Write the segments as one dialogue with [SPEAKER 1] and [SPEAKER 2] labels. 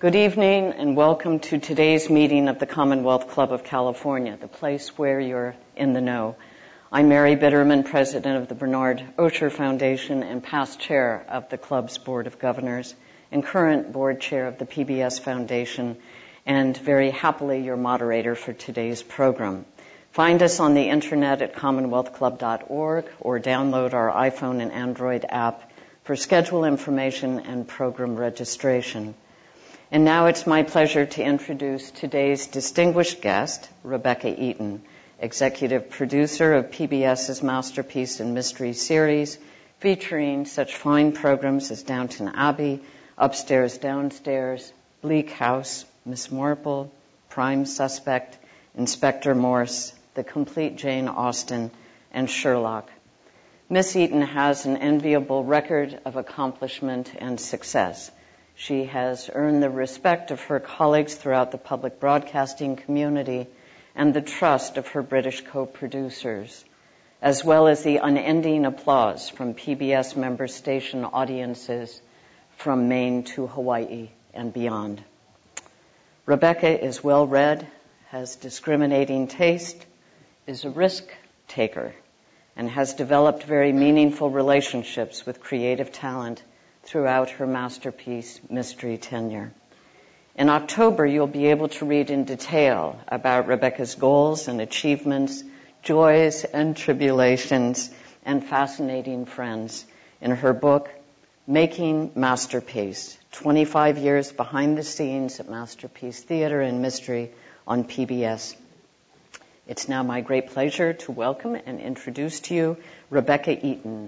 [SPEAKER 1] Good evening and welcome to today's meeting of the Commonwealth Club of California, the place where you're in the know. I'm Mary Bitterman, president of the Bernard Osher Foundation and past chair of the club's Board of Governors and current board chair of the PBS Foundation, and very happily your moderator for today's program. Find us on the internet at commonwealthclub.org or download our iPhone and Android app for schedule information and program registration. And now it's my pleasure to introduce today's distinguished guest, Rebecca Eaton, executive producer of PBS's Masterpiece and Mystery series, featuring such fine programs as Downton Abbey, Upstairs, Downstairs, Bleak House, Miss Marple, Prime Suspect, Inspector Morse, The Complete Jane Austen, and Sherlock. Miss Eaton has an enviable record of accomplishment and success. She has earned the respect of her colleagues throughout the public broadcasting community and the trust of her British co-producers, as well as the unending applause from PBS member station audiences from Maine to Hawaii and beyond. Rebecca is well-read, has discriminating taste, is a risk taker, and has developed very meaningful relationships with creative talent throughout her Masterpiece Mystery tenure. In October, you'll be able to read in detail about Rebecca's goals and achievements, joys and tribulations, and fascinating friends in her book, Making Masterpiece, 25 years behind the scenes at Masterpiece Theater and Mystery on PBS. It's now my great pleasure to welcome and introduce to you Rebecca Eaton.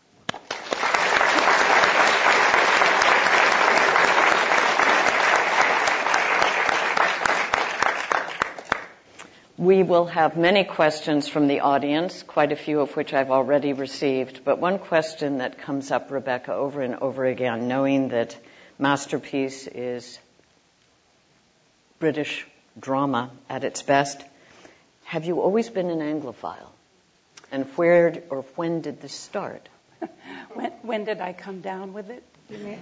[SPEAKER 1] We will have many questions from the audience, quite a few of which I've already received. But one question that comes up, Rebecca, over and over again, knowing that Masterpiece is British drama at its best, have you always been an Anglophile? And where or when did this start?
[SPEAKER 2] When did I come down with it? You mean?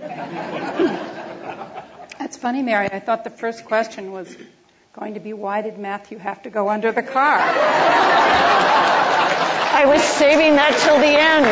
[SPEAKER 2] That's funny, Mary. I thought the first question was going to be, why did Matthew have to go under the car?
[SPEAKER 1] I was saving that till the end.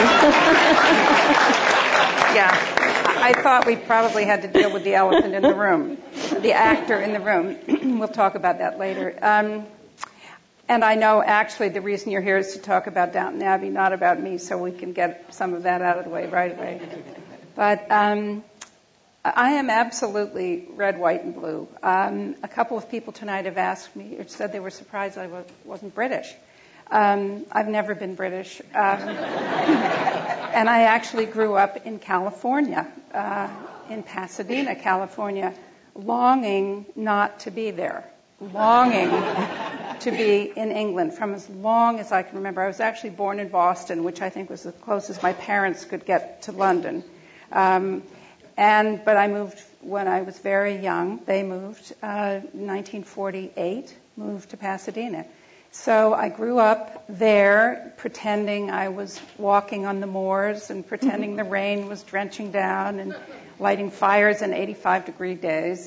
[SPEAKER 2] Yeah, I thought we probably had to deal with the elephant in the room, the actor in the room. We'll talk about that later. And I know actually the reason you're here is to talk about Downton Abbey, not about me, so we can get some of that out of the way right away. But I am absolutely red, white, and blue. A couple of people tonight have asked me, or said they were surprised I wasn't British. I've never been British. And I actually grew up in California, in Pasadena, California, longing not to be there, longing to be in England from as long as I can remember. I was actually born in Boston, which I think was the closest my parents could get to London. But I moved when I was very young. They moved, 1948, moved to Pasadena. So I grew up there pretending I was walking on the moors and pretending the rain was drenching down and lighting fires in 85-degree days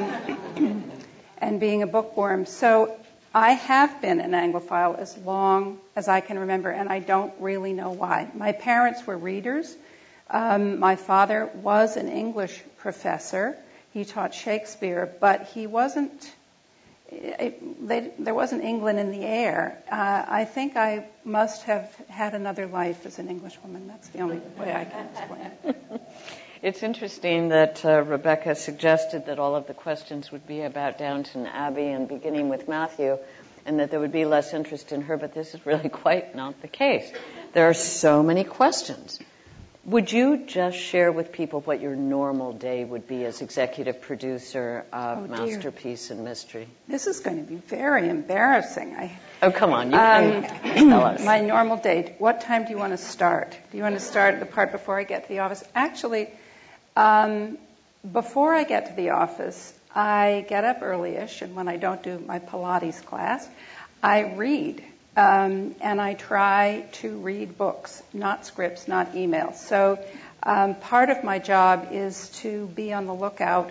[SPEAKER 2] and being a bookworm. So I have been an Anglophile as long as I can remember, and I don't really know why. My parents were readers. My father was an English professor. He taught Shakespeare, but he wasn't. There wasn't England in the air. I think I must have had another life as an Englishwoman. That's the only way I can explain it.
[SPEAKER 1] It's interesting that Rebecca suggested that all of the questions would be about Downton Abbey and beginning with Matthew, and that there would be less interest in her, but this is really quite not the case. There are so many questions. Would you just share with people what your normal day would be as executive producer of Masterpiece and Mystery?
[SPEAKER 2] This is going to be very embarrassing.
[SPEAKER 1] Oh, come on. You can tell us.
[SPEAKER 2] My normal day. What time do you want to start? Do you want to start the part before I get to the office? Actually, before I get to the office, I get up early-ish, and when I don't do my Pilates class, I read. And I try to read books, not scripts, not emails. So part of my job is to be on the lookout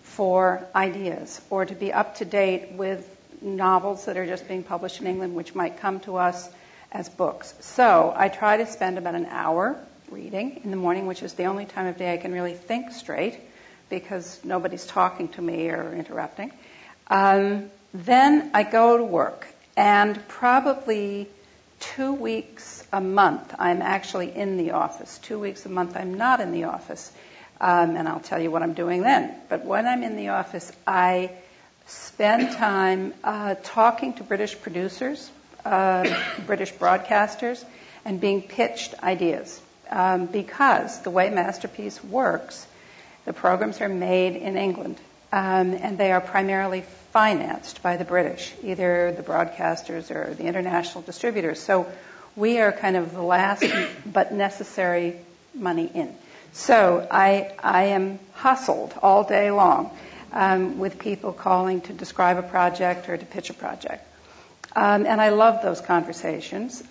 [SPEAKER 2] for ideas, or to be up to date with novels that are just being published in England, which might come to us as books. So I try to spend about an hour reading in the morning, which is the only time of day I can really think straight, because nobody's talking to me or interrupting. Then I go to work, and probably 2 weeks a month I'm actually in the office. 2 weeks a month I'm not in the office, and I'll tell you what I'm doing then. But when I'm in the office, I spend time talking to British producers, British broadcasters, and being pitched ideas. Because the way Masterpiece works, the programs are made in England, and they are primarily financed by the British, either the broadcasters or the international distributors. So we are kind of the last but necessary money in. So I am hustled all day long with people calling to describe a project or to pitch a project. And I love those conversations.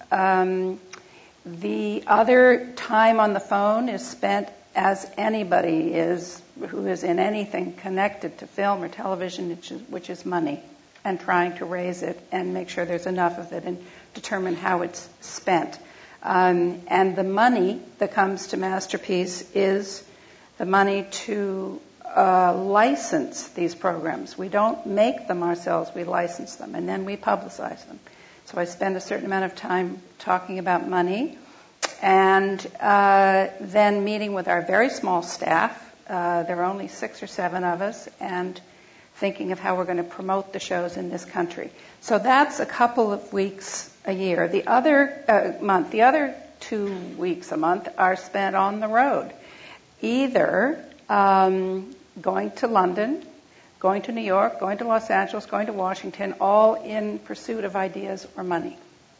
[SPEAKER 2] The other time on the phone is spent, as anybody is who is in anything connected to film or television, which is money, and trying to raise it and make sure there's enough of it and determine how it's spent. And the money that comes to Masterpiece is the money to license these programs. We don't make them ourselves, we license them, and then we publicize them. So I spend a certain amount of time talking about money, and then meeting with our very small staff. There are only 6 or 7 of us, and thinking of how we're going to promote the shows in this country. So that's a couple of weeks a year. The other 2 weeks a month are spent on the road, either going to London, going to New York, going to Los Angeles, going to Washington, all in pursuit of ideas or money.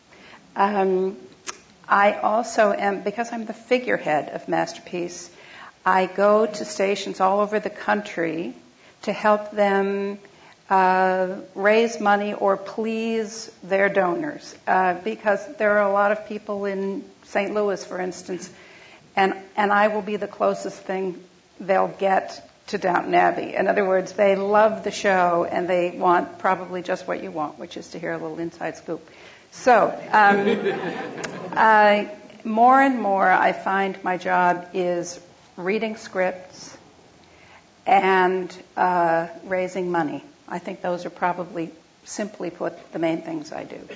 [SPEAKER 2] I also am, because I'm the figurehead of Masterpiece, I go to stations all over the country to help them raise money or please their donors, because there are a lot of people in St. Louis, for instance, and I will be the closest thing they'll get to Downton Abbey. In other words, they love the show and they want probably just what you want, which is to hear a little inside scoop. So more and more I find my job is reading scripts and raising money. I think those are probably, simply put, the main things I do.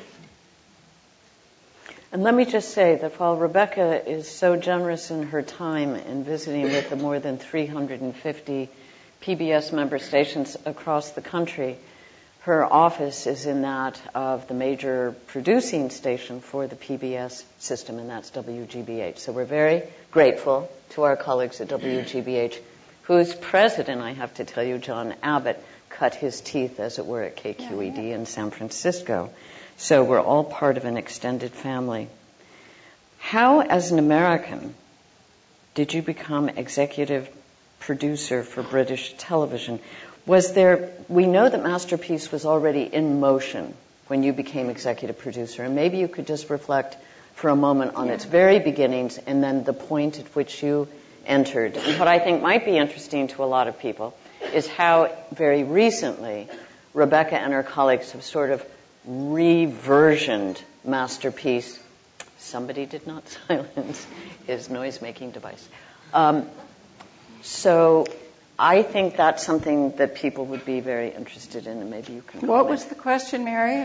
[SPEAKER 1] And let me just say that while Rebecca is so generous in her time in visiting with the more than 350 PBS member stations across the country, her office is in that of the major producing station for the PBS system, and that's WGBH. So we're very grateful to our colleagues at WGBH, whose president, I have to tell you, John Abbott, cut his teeth, as it were, at KQED in San Francisco. So we're all part of an extended family. How, as an American, did you become executive producer for British television? We know that Masterpiece was already in motion when you became executive producer, and maybe you could just reflect for a moment on its very beginnings and then the point at which you entered. And what I think might be interesting to a lot of people is how very recently Rebecca and her colleagues have sort of reversioned Masterpiece. Somebody did not silence his noise-making device. So I think that's something that people would be very interested in, and maybe you can comment.
[SPEAKER 2] What was the question, Mary?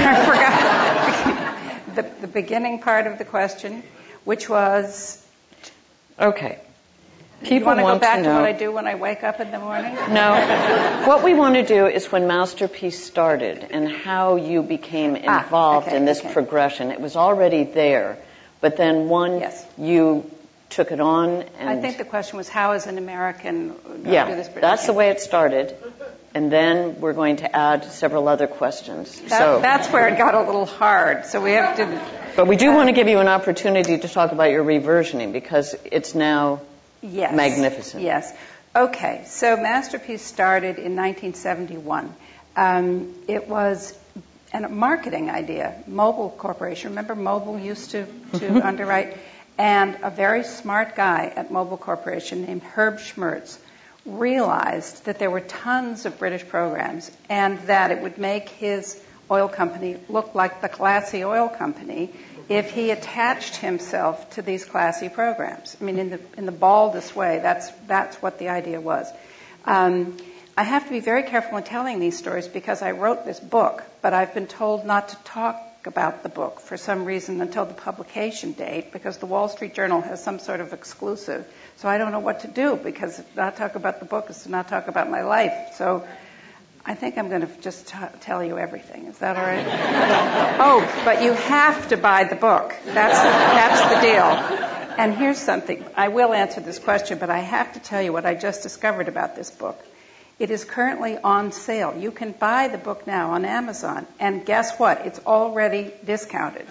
[SPEAKER 2] I forgot. The beginning part of the question, which was...
[SPEAKER 1] Okay.
[SPEAKER 2] People you want to go back to what I do when I wake up in the morning?
[SPEAKER 1] No. What we want to do is when Masterpiece started and how you became involved in this progression. It was already there, but then you took it on. And
[SPEAKER 2] I think the question was, how as an American do this production?
[SPEAKER 1] That's the way it started. And then we're going to add several other questions.
[SPEAKER 2] That's where it got a little hard. So we have to...
[SPEAKER 1] But we do want to give you an opportunity to talk about your reversioning, because it's now...
[SPEAKER 2] Yes.
[SPEAKER 1] Magnificent.
[SPEAKER 2] Yes. Okay. So Masterpiece started in 1971. It was a marketing idea. Mobil Corporation. Remember Mobil used to underwrite? And a very smart guy at Mobil Corporation named Herb Schmertz realized that there were tons of British programs and that it would make his oil company look like the classy oil company if he attached himself to these classy programs. I mean, in the baldest way, that's what the idea was. I have to be very careful in telling these stories because I wrote this book, but I've been told not to talk about the book for some reason until the publication date because the Wall Street Journal has some sort of exclusive. So I don't know what to do because to not talk about the book is to not talk about my life. So I think I'm going to just tell you everything. Is that all right? Oh, but you have to buy the book. That's the deal. And here's something. I will answer this question, but I have to tell you what I just discovered about this book. It is currently on sale. You can buy the book now on Amazon. And guess what? It's already discounted.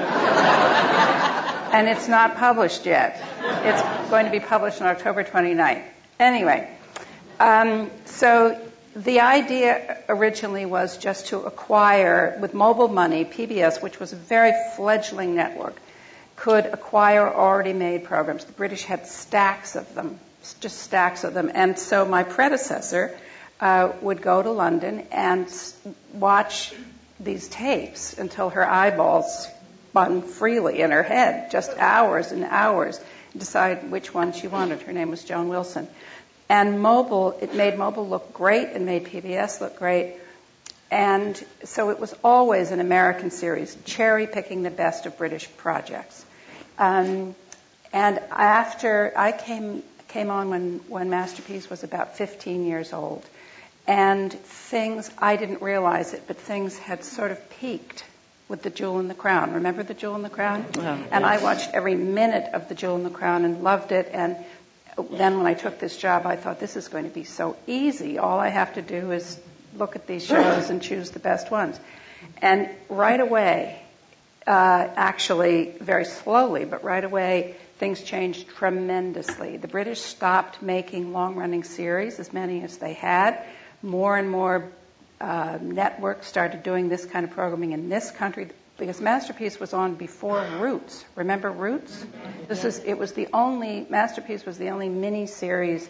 [SPEAKER 2] And it's not published yet. It's going to be published on October 29th. Anyway, so the idea originally was just to acquire, with mobile money, PBS, which was a very fledgling network, could acquire already made programs. The British had stacks of them, just stacks of them. And so my predecessor would go to London and watch these tapes until her eyeballs spun freely in her head, just hours and hours, decide which one she wanted. Her name was Joan Wilson. And it made mobile look great and made PBS look great. And so it was always an American series, cherry-picking the best of British projects. And after I came on when Masterpiece was about 15 years old, and things, I didn't realize it, but things had sort of peaked with The Jewel in the Crown. Remember The Jewel in the Crown?
[SPEAKER 1] Oh,
[SPEAKER 2] and I watched every minute of The Jewel in the Crown and loved it. And then when I took this job, I thought, this is going to be so easy. All I have to do is look at these shows and choose the best ones. And right away, actually very slowly, but right away, things changed tremendously. The British stopped making long-running series, as many as they had. More and more networks started doing this kind of programming in this country because Masterpiece was on before Roots. Remember Roots? Masterpiece was the only mini-series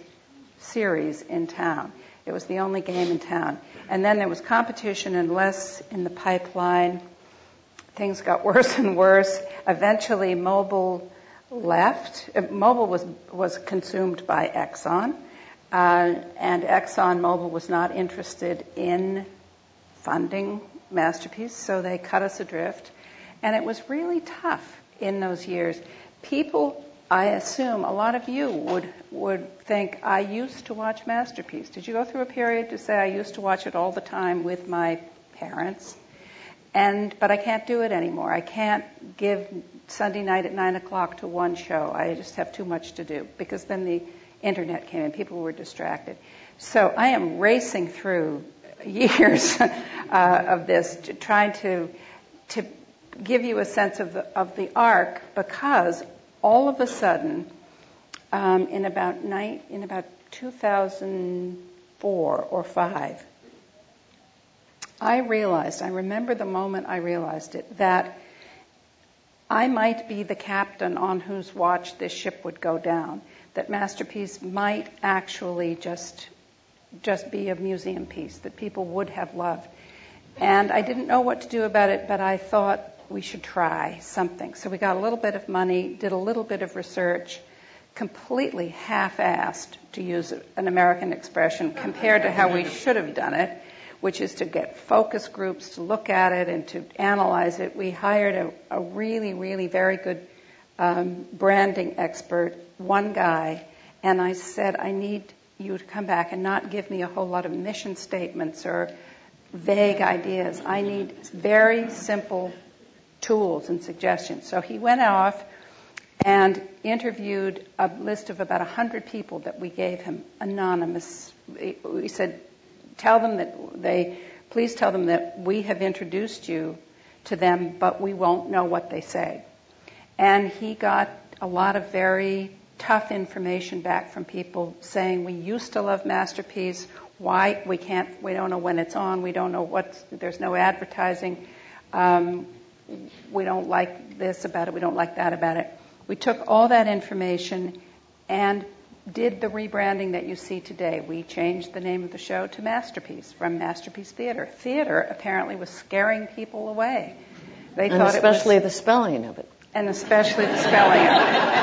[SPEAKER 2] in town. It was the only game in town. And then there was competition and less in the pipeline. Things got worse and worse. Eventually, Mobil left. Mobil was consumed by Exxon. And ExxonMobil was not interested in funding Masterpiece, so they cut us adrift. And it was really tough in those years. People, I assume, a lot of you would think, I used to watch Masterpiece. Did you go through a period to say, I used to watch it all the time with my parents? But I can't do it anymore. I can't give Sunday night at 9 o'clock to one show. I just have too much to do because then the Internet came and people were distracted. So I am racing through years of this, trying to give you a sense of the arc, because all of a sudden, in about 2004 or 5, I remember the moment I realized it, that I might be the captain on whose watch this ship would go down. That Masterpiece might actually just be a museum piece that people would have loved. And I didn't know what to do about it, but I thought we should try something. So we got a little bit of money, did a little bit of research, completely half-assed, to use an American expression, compared to how we should have done it, which is to get focus groups to look at it and to analyze it. We hired a really, really very good branding expert, one guy, and I said, I need you to come back and not give me a whole lot of mission statements or vague ideas. I need very simple tools and suggestions. So he went off and interviewed a list of about 100 people that we gave him, anonymous. We said, please tell them that we have introduced you to them, but we won't know what they say. And he got a lot of very tough information back from people saying, we used to love Masterpiece. Why? We don't know when it's on. We don't know there's no advertising. We don't like this about it. We don't like that about it. We took all that information and did the rebranding that you see today. We changed the name of the show to Masterpiece from Masterpiece Theater. Theater apparently was scaring people away. They
[SPEAKER 1] and
[SPEAKER 2] thought
[SPEAKER 1] especially
[SPEAKER 2] it was,
[SPEAKER 1] the spelling of it.
[SPEAKER 2] And especially the spelling of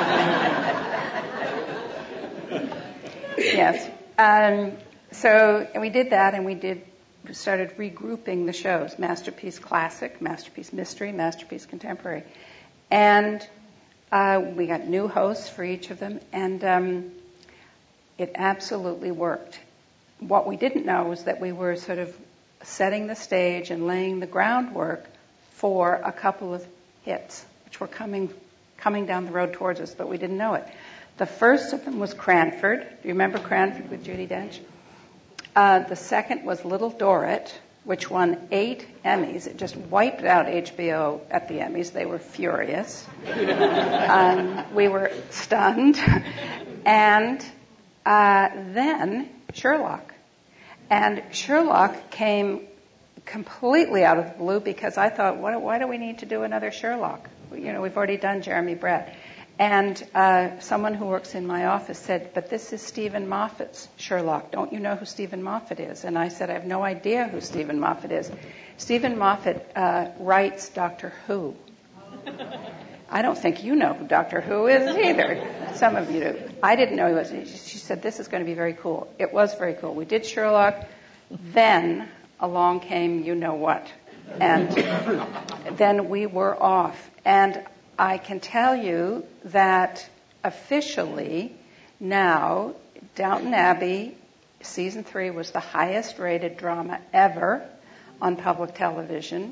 [SPEAKER 2] it. Yes. So we did that, and we started regrouping the shows: Masterpiece Classic, Masterpiece Mystery, Masterpiece Contemporary, and we got new hosts for each of them, and it absolutely worked. What we didn't know was that we were sort of setting the stage and laying the groundwork for a couple of hits, which were coming down the road towards us, but we didn't know it. The first of them was Cranford. Do you remember Cranford with Judi Dench? The second was Little Dorrit, which won 8 Emmys. It just wiped out HBO at the Emmys. They were furious. We were stunned. And then Sherlock. And Sherlock came completely out of the blue because I thought, why do we need to do another Sherlock? You know, we've already done Jeremy Brett. And someone who works in my office said, but this is Stephen Moffat's Sherlock. Don't you know who Stephen Moffat is? And I said, I have no idea who Stephen Moffat is. Stephen Moffat writes Doctor Who. I don't think you know who Doctor Who is either. Some of you do. I didn't know he was. She said, this is going to be very cool. It was very cool. We did Sherlock. Then along came you know what. And then we were off. And I can tell you that officially now Downton Abbey season 3 was the highest rated drama ever on public television.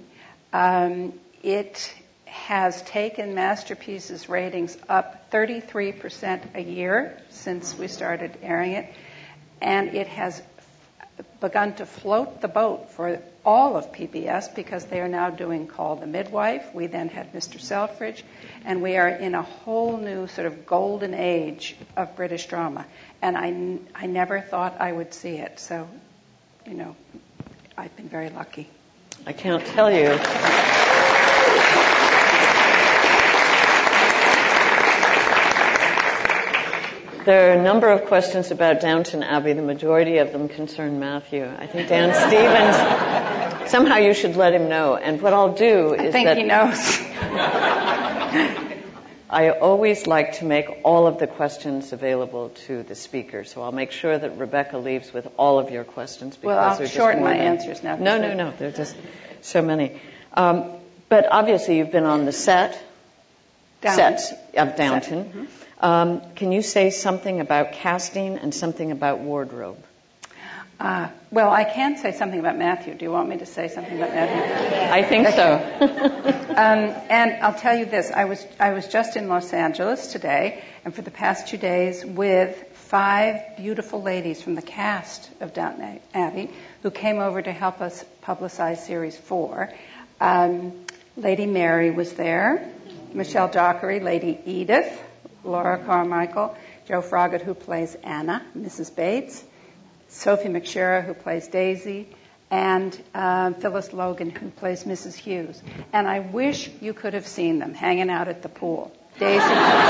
[SPEAKER 2] It has taken Masterpiece's ratings up 33% a year since we started airing it, and it has begun to float the boat for all of PBS because they are now doing Call the Midwife. We then had Mr. Selfridge, and we are in a whole new sort of golden age of British drama. And I never thought I would see it. So, you know, I've been very lucky.
[SPEAKER 1] I can't tell you. There are a number of questions about Downton Abbey. The majority of them concern Matthew. I think Dan Stevens, somehow you should let him know. And what I'll do is
[SPEAKER 2] I think he knows.
[SPEAKER 1] I always like to make all of the questions available to the speaker. So I'll make sure that Rebecca leaves with all of your questions.
[SPEAKER 2] Well, I'll shorten my answers now.
[SPEAKER 1] No. There are just so many. But obviously you've been on the sets of Downton. Mm-hmm. Can you say something about casting and something about wardrobe?
[SPEAKER 2] Well, I can say something about Matthew. Do you want me to say something about Matthew?
[SPEAKER 1] I think so.
[SPEAKER 2] And I'll tell you this. I was just in Los Angeles today, and for the past 2 days with 5 beautiful ladies from the cast of Downton Abbey who came over to help us publicize Series 4. Lady Mary was there, Michelle Dockery, Lady Edith, Laura Carmichael, Joe Froggatt, who plays Anna, Mrs. Bates, Sophie McShera, who plays Daisy, and Phyllis Logan, who plays Mrs. Hughes. And I wish you could have seen them hanging out at the pool. Daisy,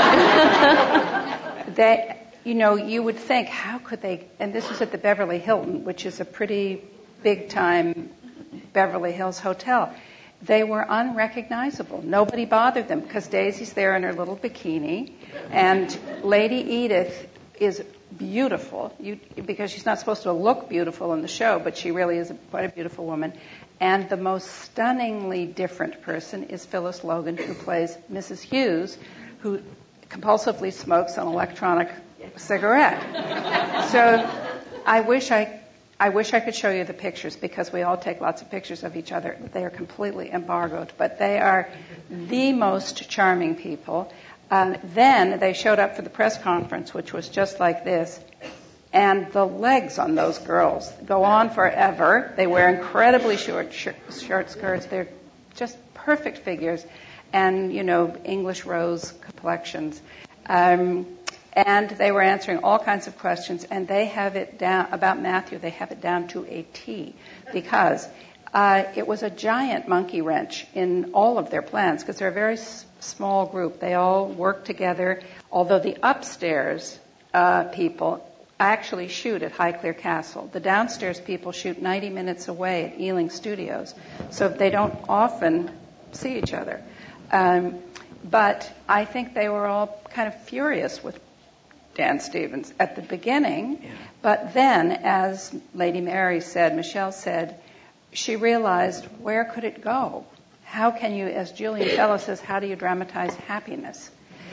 [SPEAKER 2] you would think, how could they, and this was at the Beverly Hilton, which is a pretty big-time Beverly Hills hotel. They were unrecognizable. Nobody bothered them because Daisy's there in her little bikini, and Lady Edith is beautiful because she's not supposed to look beautiful in the show, but she really is quite a beautiful woman. And the most stunningly different person is Phyllis Logan, who plays Mrs. Hughes, who compulsively smokes an electronic cigarette. So I wish I could show you the pictures because we all take lots of pictures of each other. They are completely embargoed, but they are the most charming people. Then they showed up for the press conference, which was just like this, and the legs on those girls go on forever. They wear incredibly short skirts. They're just perfect figures, and, English rose complexions. And they were answering all kinds of questions, and they have it down, about Matthew, they have it down to a T, because it was a giant monkey wrench in all of their plans, because they're a very small group. They all work together, although the upstairs people actually shoot at Highclere Castle. The downstairs people shoot 90 minutes away at Ealing Studios, so they don't often see each other. But I think they were all kind of furious with Dan Stevens at the beginning. Yeah. But then, as Lady Mary said, Michelle said, she realized, where could it go? How can you, as Julian Fellow says, how do you dramatize happiness?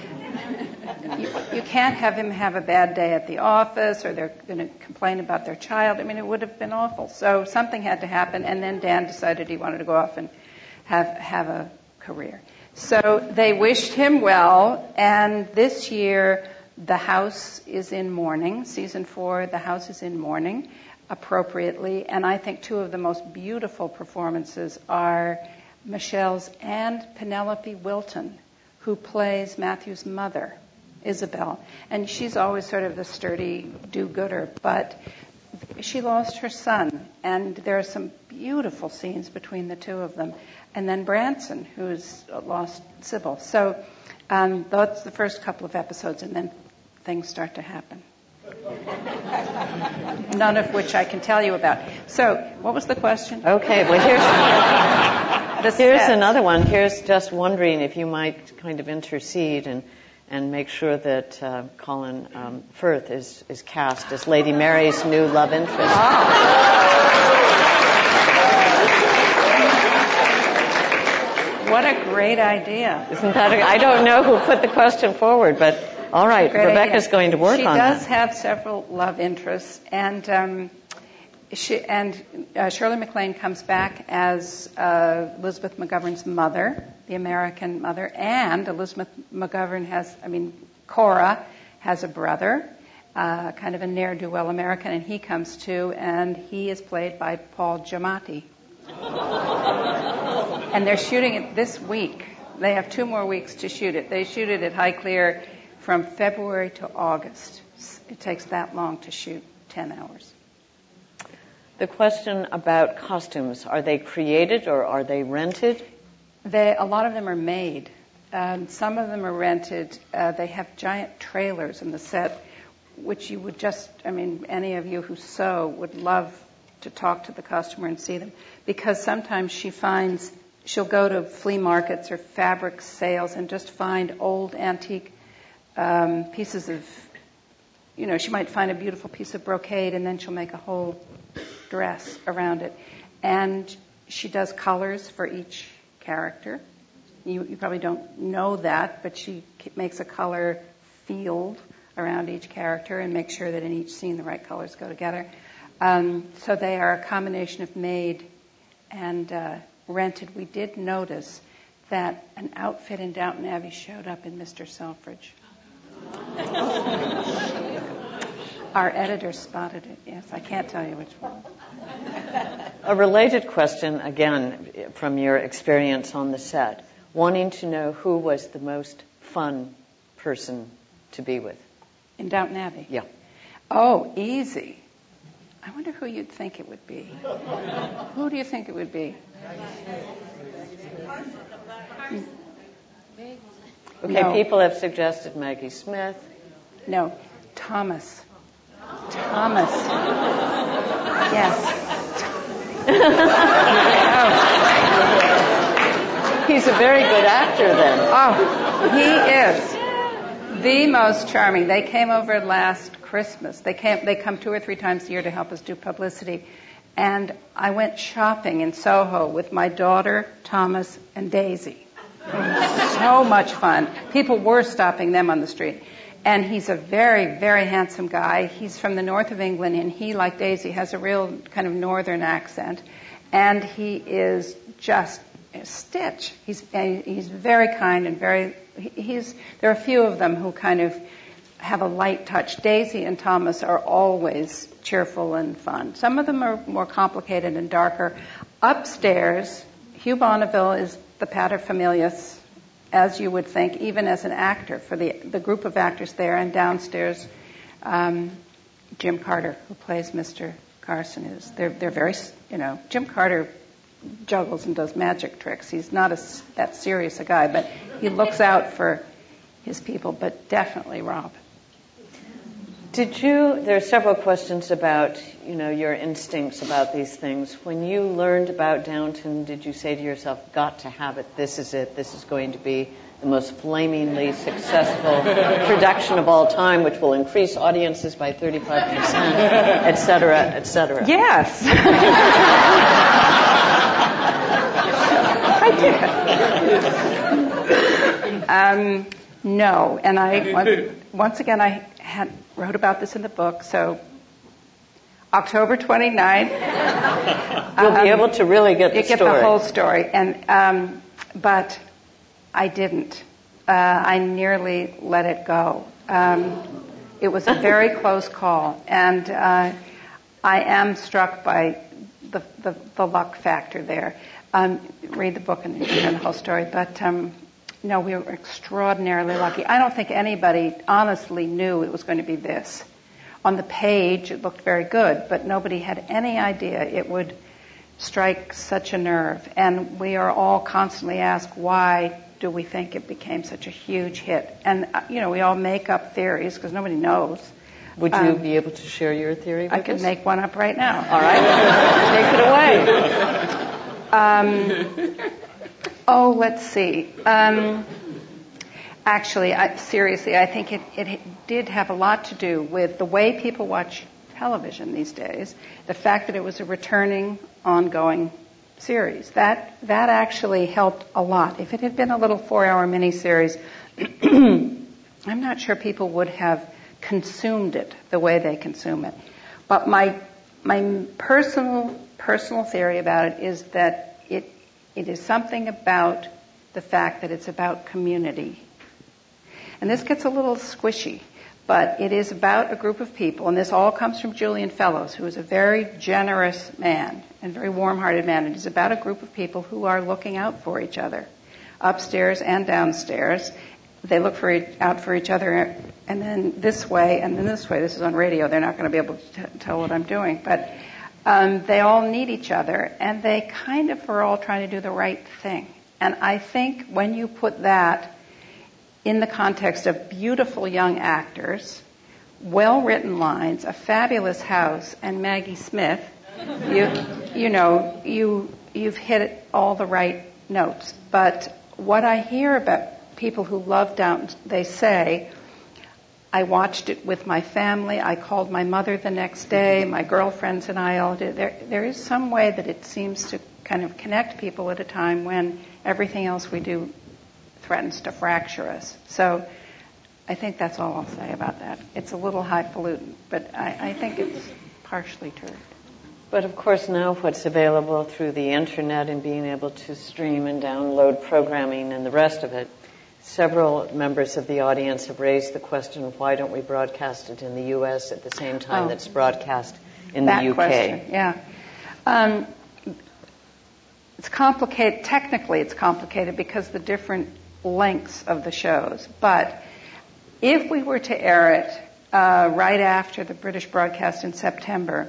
[SPEAKER 2] You can't have him have a bad day at the office, or they're going to complain about their child. I mean, it would have been awful. So something had to happen, and then Dan decided he wanted to go off and have a career. So they wished him well, and this year the house is in mourning. Season 4, the house is in mourning appropriately, and I think two of the most beautiful performances are Michelle's and Penelope Wilton, who plays Matthew's mother, Isabel. And she's always sort of the sturdy do-gooder, but she lost her son, and there are some beautiful scenes between the two of them. And then Branson, who's lost Sybil. So that's the first couple of episodes, and then things start to happen. None of which I can tell you about. So, what was the question?
[SPEAKER 1] Okay, well, here's another one. Here's just wondering if you might kind of intercede and make sure that Colin Firth is cast as Lady Mary's new love interest.
[SPEAKER 2] What a great idea.
[SPEAKER 1] Isn't that I don't know who put the question forward, but all right, Rebecca's going to work on that.
[SPEAKER 2] She does have several love interests, and Shirley MacLaine comes back as Elizabeth McGovern's mother, the American mother, and Elizabeth McGovern Cora has a brother, kind of a ne'er-do-well American, and he comes too, and he is played by Paul Giamatti. And they're shooting it this week. They have 2 more weeks to shoot it. They shoot it at Highclere from February to August. It takes that long to shoot, 10 hours.
[SPEAKER 1] The question about costumes, are they created or are they rented?
[SPEAKER 2] A lot of them are made. Some of them are rented. They have giant trailers in the set, which you would any of you who sew would love to talk to the customer and see them, because sometimes she'll go to flea markets or fabric sales and just find old antique pieces of, she might find a beautiful piece of brocade and then she'll make a whole dress around it. And she does colors for each character. You probably don't know that, but she makes a color field around each character and makes sure that in each scene the right colors go together. So they are a combination of made and rented. We did notice that an outfit in Downton Abbey showed up in Mr. Selfridge. Our editor spotted it. Yes, I can't tell you which one.
[SPEAKER 1] A related question, again, from your experience on the set, wanting to know who was the most fun person to be with.
[SPEAKER 2] In Downton Abbey?
[SPEAKER 1] Yeah.
[SPEAKER 2] Oh, easy. I wonder who you'd think it would be. Who do you think it would be?
[SPEAKER 1] Okay,
[SPEAKER 2] no.
[SPEAKER 1] People have suggested Maggie Smith.
[SPEAKER 2] No, Thomas. Yes.
[SPEAKER 1] He's a very good actor then.
[SPEAKER 2] Oh, he is the most charming. They came over last Christmas. They come 2 or 3 times a year to help us do publicity. And I went shopping in Soho with my daughter, Thomas, and Daisy. It was so much fun. People were stopping them on the street. And he's a very, very handsome guy. He's from the north of England, and he, like Daisy, has a real kind of northern accent. And he is just a stitch. He's very kind and very... There are a few of them who kind of have a light touch. Daisy and Thomas are always cheerful and fun. Some of them are more complicated and darker. Upstairs, Hugh Bonneville is the paterfamilias, as you would think, even as an actor, for the group of actors there. And downstairs, Jim Carter, who plays Mr. Carson, is. They're very, Jim Carter juggles and does magic tricks. He's not that serious a guy, but he looks out for his people. But definitely Rob.
[SPEAKER 1] There are several questions about, your instincts about these things. When you learned about Downton, did you say to yourself, got to have it, this is going to be the most flamingly successful production of all time, which will increase audiences by 35%, et cetera, et cetera?
[SPEAKER 2] Yes. I did. No, and once again, I wrote about this in the book, so October 29th.
[SPEAKER 1] You'll be able to really get the story.
[SPEAKER 2] You get the whole story, but I didn't. I nearly let it go. It was a very close call, and I am struck by the luck factor there. Read the book and the whole story, but no, we were extraordinarily lucky. I don't think anybody honestly knew it was going to be this. On the page, it looked very good, but nobody had any idea it would strike such a nerve. And we are all constantly asked, why do we think it became such a huge hit? And, we all make up theories because nobody knows.
[SPEAKER 1] Would you be able to share your theory with us?
[SPEAKER 2] I could make one up right now.
[SPEAKER 1] All right. Take it away.
[SPEAKER 2] Let's see. Actually, seriously, I think it did have a lot to do with the way people watch television these days. The fact that it was a returning, ongoing series. That actually helped a lot. If it had been a little 4-hour miniseries, I'm not sure people would have consumed it the way they consume it. But my personal theory about it is that it is something about the fact that it's about community. And this gets a little squishy, but it is about a group of people, and this all comes from Julian Fellowes, who is a very generous man and very warm-hearted man. It is about a group of people who are looking out for each other, upstairs and downstairs. They look out for each other, and then this way, and then this way. This is on radio. They're not going to be able to tell what I'm doing, but they all need each other, and they kind of are all trying to do the right thing. And I think when you put that in the context of beautiful young actors, well-written lines, a fabulous house, and Maggie Smith, you've hit all the right notes. But what I hear about people who love Downton, they say, I watched it with my family, I called my mother the next day, my girlfriends and I all did. There is some way that it seems to kind of connect people at a time when everything else we do threatens to fracture us. So I think that's all I'll say about that. It's a little highfalutin, but I think it's partially true.
[SPEAKER 1] But of course now what's available through the internet and being able to stream and download programming and the rest of it, several members of the audience have raised the question of why don't we broadcast it in the U.S. at the same time that's broadcast in the UK?
[SPEAKER 2] Question, yeah. It's complicated. Technically, it's complicated because the different lengths of the shows. But if we were to air it right after the British broadcast in September,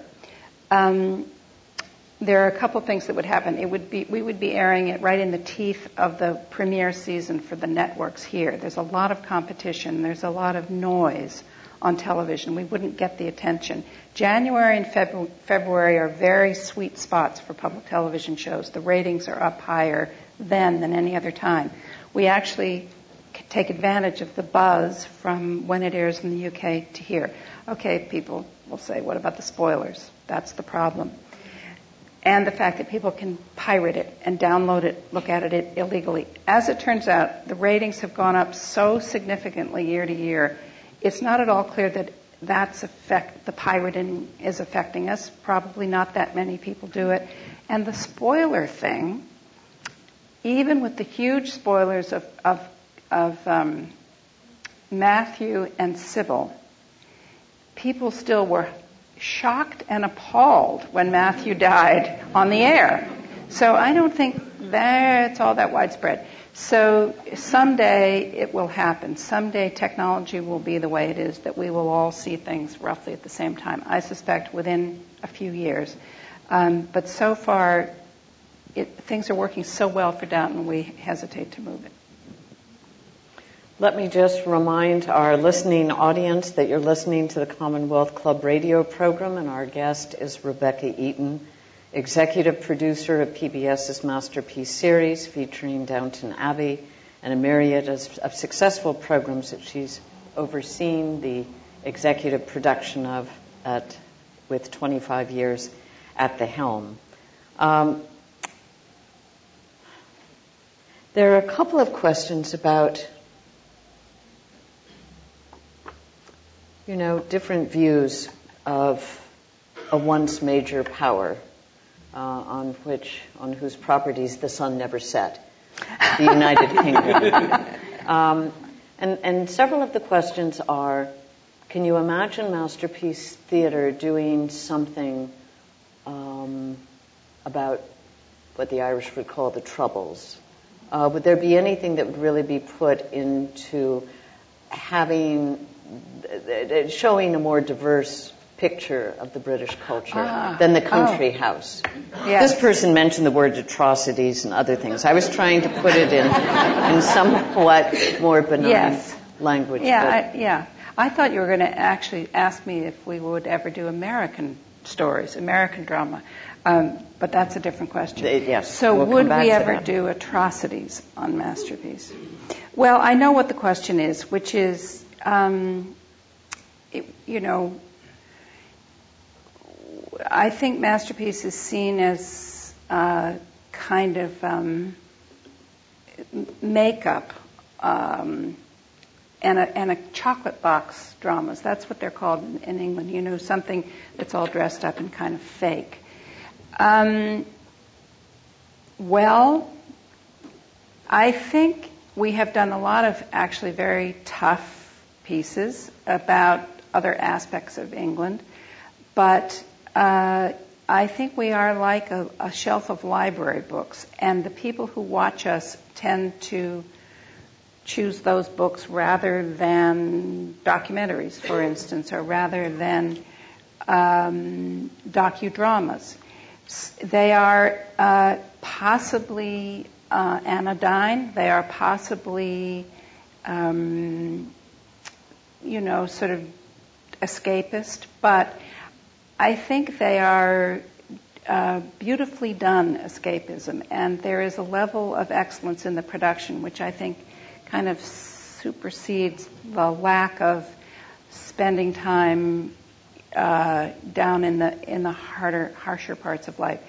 [SPEAKER 2] there are a couple things that would happen. We would be airing it right in the teeth of the premiere season for the networks here. There's a lot of competition. There's a lot of noise on television. We wouldn't get the attention. January and February are very sweet spots for public television shows. The ratings are up higher then than any other time. We actually take advantage of the buzz from when it airs in the UK to here. Okay, people will say, what about the spoilers? That's the problem. And the fact that people can pirate it and download it, look at it illegally. As it turns out, the ratings have gone up so significantly year to year, it's not at all clear that the pirating is affecting us. Probably not that many people do it. And the spoiler thing, even with the huge spoilers of Matthew and Sybil, people still were shocked and appalled when Matthew died on the air. So I don't think that's all that widespread. So someday it will happen. Someday technology will be the way it is, that we will all see things roughly at the same time. I suspect within a few years. But so far, things are working so well for Downton, we hesitate to move it.
[SPEAKER 1] Let me just remind our listening audience that you're listening to the Commonwealth Club radio program, and our guest is Rebecca Eaton, executive producer of PBS's Masterpiece series featuring Downton Abbey and a myriad of successful programs that she's overseen the executive production of with 25 years at the helm. There are a couple of questions about, different views of a once major power on whose properties the sun never set, the United Kingdom. And several of the questions are, can you imagine Masterpiece Theatre doing something about what the Irish would call the Troubles? Would there be anything that would really be put into showing a more diverse picture of the British culture than the country house?
[SPEAKER 2] Yes.
[SPEAKER 1] This person mentioned the word atrocities and other things. I was trying to put it in somewhat more benign language.
[SPEAKER 2] Yeah, I thought you were going to actually ask me if we would ever do American stories, American drama. But that's a different question.
[SPEAKER 1] Yes.
[SPEAKER 2] So
[SPEAKER 1] we'll
[SPEAKER 2] would we ever do atrocities on Masterpiece? Well, I know what the question is, which is, I think Masterpiece is seen as kind of makeup and a chocolate box dramas. That's what they're called in England. Something that's all dressed up and kind of fake. Well, I think we have done a lot of actually very tough pieces about other aspects of England, but I think we are like a shelf of library books, and the people who watch us tend to choose those books rather than documentaries, for instance, or rather than docudramas. They are possibly anodyne. They are possibly, sort of escapist. But I think they are beautifully done escapism. And there is a level of excellence in the production which I think kind of supersedes the lack of spending time down in the harsher parts of life.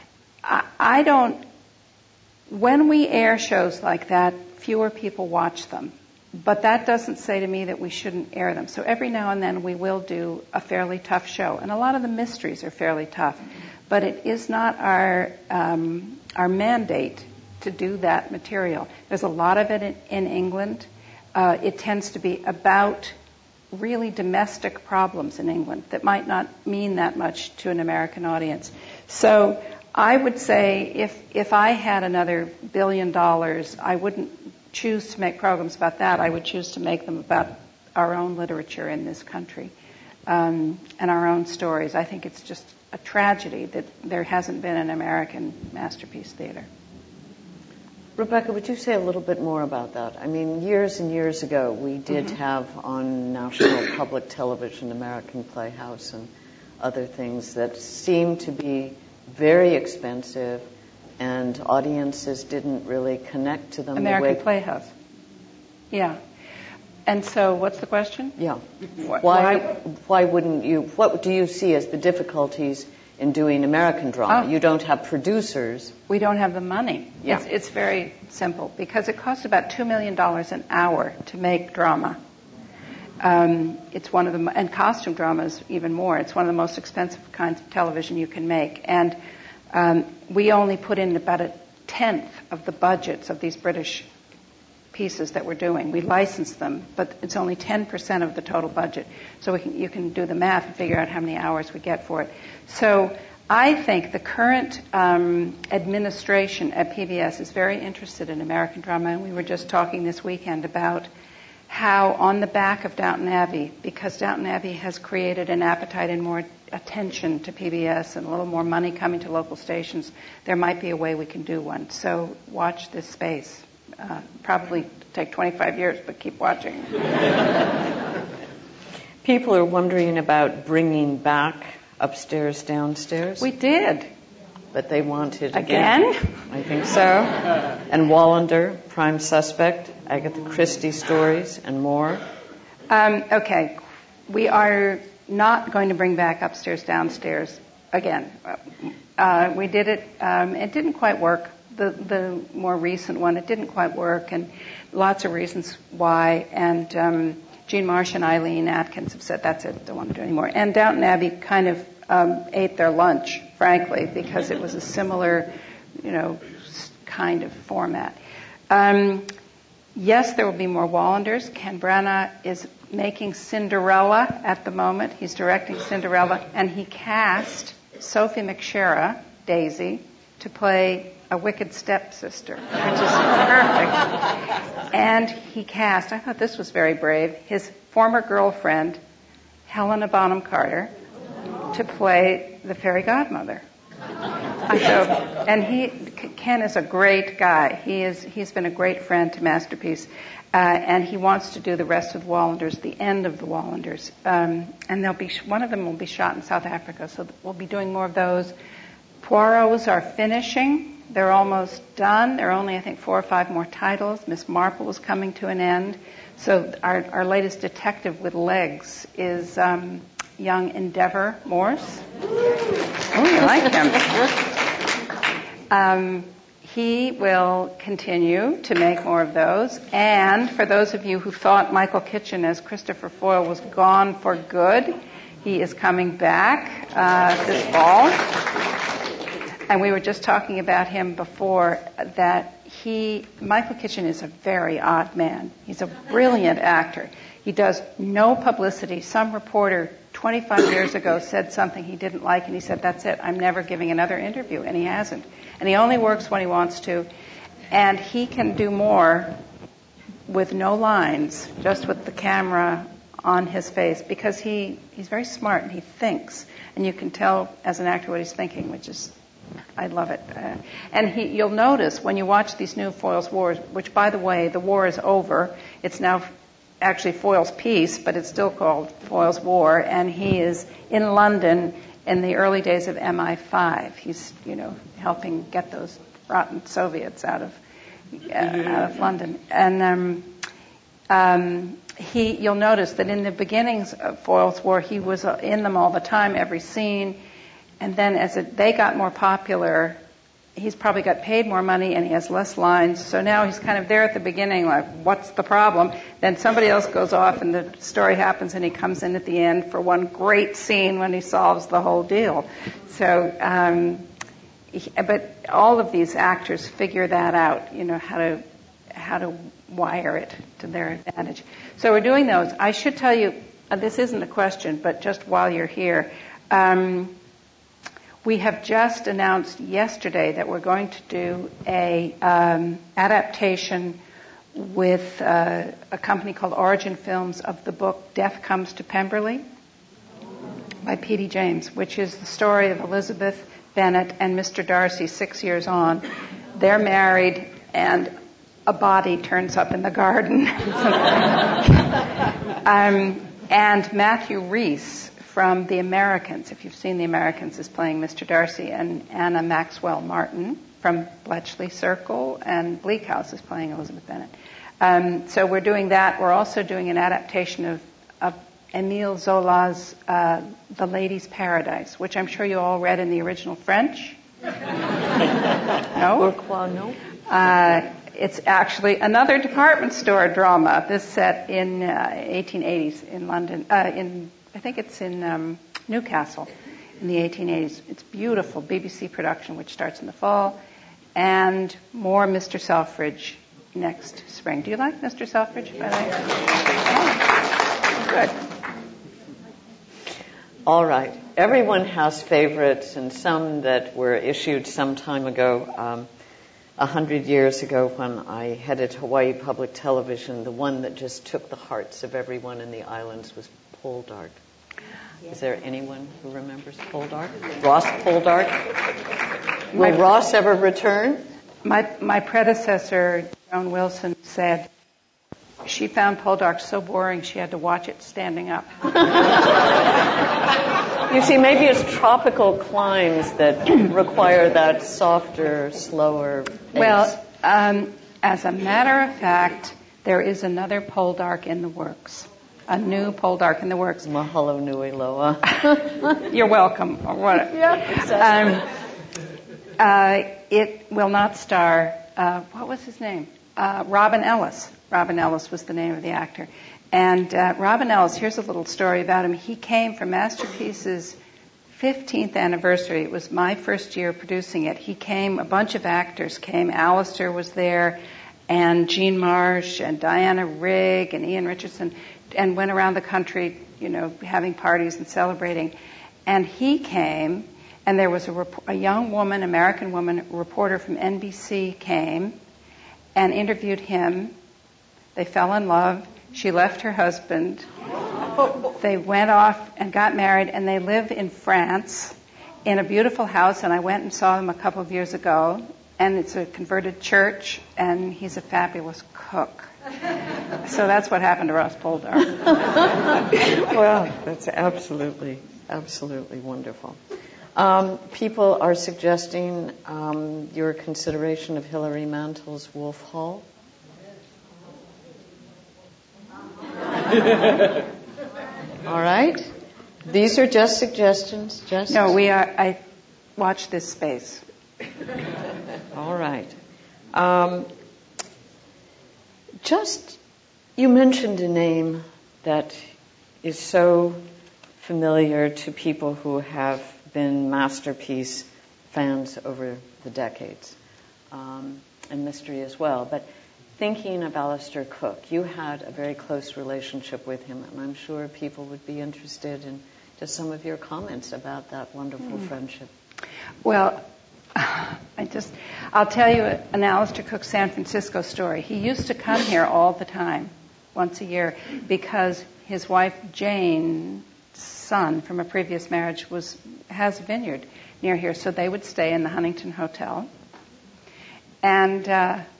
[SPEAKER 2] When we air shows like that, fewer people watch them. But that doesn't say to me that we shouldn't air them. So every now and then we will do a fairly tough show. And a lot of the mysteries are fairly tough. But it is not our mandate to do that material. There's a lot of it in England. It tends to be about really domestic problems in England that might not mean that much to an American audience. So I would say if I had another $1 billion, I wouldn't choose to make programs about that. I would choose to make them about our own literature in this country and our own stories. I think it's just a tragedy that there hasn't been an American Masterpiece Theater.
[SPEAKER 1] Rebecca, would you say a little bit more about that? I mean, years and years ago, we did have on national public television American Playhouse and other things that seemed to be very expensive, and audiences didn't really connect to them.
[SPEAKER 2] American Playhouse. Yeah. And so what's the question?
[SPEAKER 1] Yeah. Why wouldn't you? What do you see as the difficulties in doing American drama?
[SPEAKER 2] Oh.
[SPEAKER 1] You don't have producers.
[SPEAKER 2] We don't have the money.
[SPEAKER 1] Yeah.
[SPEAKER 2] It's very simple because it costs about $2 million an hour to make drama. It's one of the, and costume drama is even more. It's one of the most expensive kinds of television you can make. And we only put in about 1/10 of the budgets of these British pieces that we're doing. We license them, but it's only 10% of the total budget. So you can do the math and figure out how many hours we get for it. So I think the current administration at PBS is very interested in American drama, and we were just talking this weekend about how on the back of Downton Abbey, because Downton Abbey has created an appetite and more attention to PBS and a little more money coming to local stations, there might be a way we can do one. So watch this space. Probably take 25 years, but keep watching.
[SPEAKER 1] People are wondering about bringing back Upstairs, Downstairs.
[SPEAKER 2] We did.
[SPEAKER 1] But they want it again? I think so. And Wallander, Prime Suspect, Agatha Christie stories, and more.
[SPEAKER 2] Okay. We are not going to bring back Upstairs, Downstairs again. We did it. It didn't quite work. The more recent one, it didn't quite work, and lots of reasons why. And Jean Marsh and Eileen Atkins have said, that's it, don't want to do it anymore. And Downton Abbey kind of ate their lunch, frankly, because it was a similar, kind of format. Yes, there will be more Wallanders. Ken Branagh is making Cinderella at the moment. He's directing Cinderella, and he cast Sophie McShera, Daisy, to play a wicked stepsister, which is perfect. And he cast, I thought this was very brave, his former girlfriend, Helena Bonham Carter, to play the fairy godmother. Ken is a great guy. He's been a great friend to Masterpiece, and he wants to do the rest of the Wallanders, the end of the Wallanders. And one of them will be shot in South Africa, so we'll be doing more of those. Poirot's are finishing. They're almost done. There are only, I think, 4 or 5 more titles. Miss Marple is coming to an end. So our latest detective with legs is young Endeavour Morse. Oh, you like him. He will continue to make more of those. And for those of you who thought Michael Kitchen as Christopher Foyle was gone for good, he is coming back this fall. And we were just talking about him before, that Michael Kitchen is a very odd man. He's a brilliant actor. He does no publicity. Some reporter 25 years ago said something he didn't like, and he said, that's it, I'm never giving another interview, and he hasn't. And he only works when he wants to. And he can do more with no lines, just with the camera on his face, because he's very smart and he thinks. And you can tell as an actor what he's thinking, which is, I love it. And you'll notice when you watch these new Foyle's Wars, which, by the way, the war is over. It's now actually Foyle's Peace, but it's still called Foyle's War. And he is in London in the early days of MI5. He's, helping get those rotten Soviets out of London. And you'll notice that in the beginnings of Foyle's War, he was in them all the time, every scene. And then as they got more popular, he's probably got paid more money and he has less lines. So now he's kind of there at the beginning, like, what's the problem? Then somebody else goes off and the story happens and he comes in at the end for one great scene when he solves the whole deal. So, but all of these actors figure that out, how to wire it to their advantage. So we're doing those. I should tell you, this isn't a question, but just while you're here, we have just announced yesterday that we're going to do a adaptation with a company called Origin Films of the book Death Comes to Pemberley by P.D. James, which is the story of Elizabeth Bennet and Mr. Darcy 6 years on. They're married and a body turns up in the garden. And Matthew Rhys from The Americans, if you've seen The Americans, is playing Mr. Darcy, and Anna Maxwell Martin from Bletchley Circle and Bleak House is playing Elizabeth Bennet. So we're doing that. We're also doing an adaptation of Émile Zola's The Lady's Paradise, which I'm sure you all read in the original French. No?
[SPEAKER 1] Pourquoi no?
[SPEAKER 2] It's actually another department store drama. This set in 1880s in London, I think it's in Newcastle in the 1880s. It's beautiful, BBC production, which starts in the fall, and more Mr. Selfridge next spring. Do you like Mr. Selfridge, by the way? Oh, good.
[SPEAKER 1] All right. Everyone has favorites, and some that were issued some time ago. 100 years ago when I headed Hawaii Public Television, the one that just took the hearts of everyone in the islands was Poldark. Is there anyone who remembers Poldark? Ross Poldark? Will Ross ever return?
[SPEAKER 2] My predecessor, Joan Wilson, said she found Poldark so boring she had to watch it standing up.
[SPEAKER 1] You see, maybe it's tropical climes that require that softer, slower pace.
[SPEAKER 2] Well, as a matter of fact, there is another Poldark in the works. A new Poldark in the works.
[SPEAKER 1] Mahalo nui loa.
[SPEAKER 2] You're welcome.
[SPEAKER 1] Yeah, exactly.
[SPEAKER 2] It will not star, what was his name? Robin Ellis. Robin Ellis was the name of the actor. And Robin Ellis, here's a little story about him. He came for Masterpiece's 15th anniversary. It was my first year producing it. He came, a bunch of actors came. Alistair was there, and Jean Marsh, and Diana Rigg, and Ian Richardson, and went around the country, having parties and celebrating. And he came, and there was a young woman, American woman, a reporter from NBC came and interviewed him. They fell in love. She left her husband. They went off and got married, and they live in France in a beautiful house, and I went and saw them a couple of years ago, and it's a converted church, and he's a fabulous cook. So that's what happened to Ross Poldark.
[SPEAKER 1] Well, that's absolutely wonderful. People are suggesting your consideration of Hilary Mantel's Wolf Hall. All right. These are just suggestions.
[SPEAKER 2] No, I watch this space.
[SPEAKER 1] All right. You mentioned a name that is so familiar to people who have been Masterpiece fans over the decades, and Mystery as well. But thinking of Alistair Cooke, you had a very close relationship with him, and I'm sure people would be interested in just some of your comments about that wonderful friendship.
[SPEAKER 2] Well, I'll tell you an Alistair Cooke San Francisco story. He used to come here all the time, once a year, because his wife Jane's son from a previous marriage has a vineyard near here, so they would stay in the Huntington Hotel. And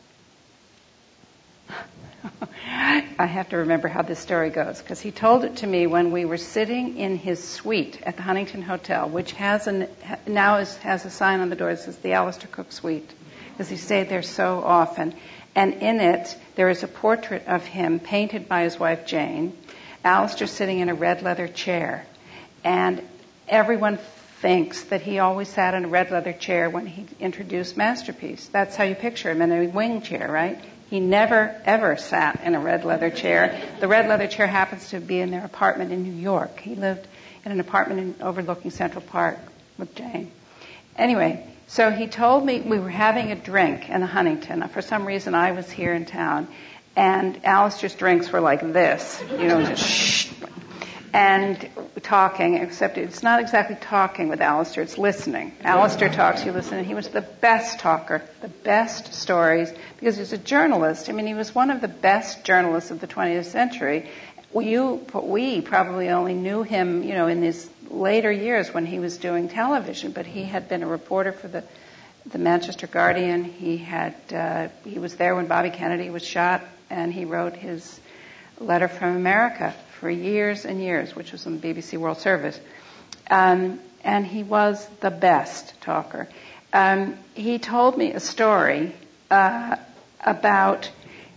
[SPEAKER 2] I have to remember how this story goes, because he told it to me when we were sitting in his suite at the Huntington Hotel, which has a sign on the door that says the Alistair Cooke Suite, because he stayed there so often. And in it, there is a portrait of him painted by his wife Jane, Alistair sitting in a red leather chair. And everyone thinks that he always sat in a red leather chair when he introduced Masterpiece. That's how you picture him, in a wing chair, right? He never, ever sat in a red leather chair. The red leather chair happens to be in their apartment in New York. He lived in an apartment overlooking Central Park with Jane. Anyway, so he told me we were having a drink in the Huntington. For some reason, I was here in town, and Alistair's drinks were like this, just shh, and talking, except it's not exactly talking with Alistair, it's listening. Alistair talks, you listen, and he was the best talker, the best stories, because he was a journalist. I mean, he was one of the best journalists of the 20th century. We probably only knew him, in his later years when he was doing television, but he had been a reporter for the Manchester Guardian. He was there when Bobby Kennedy was shot, and he wrote his Letter from America for years and years, which was on the BBC World Service. And he was the best talker. He told me a story about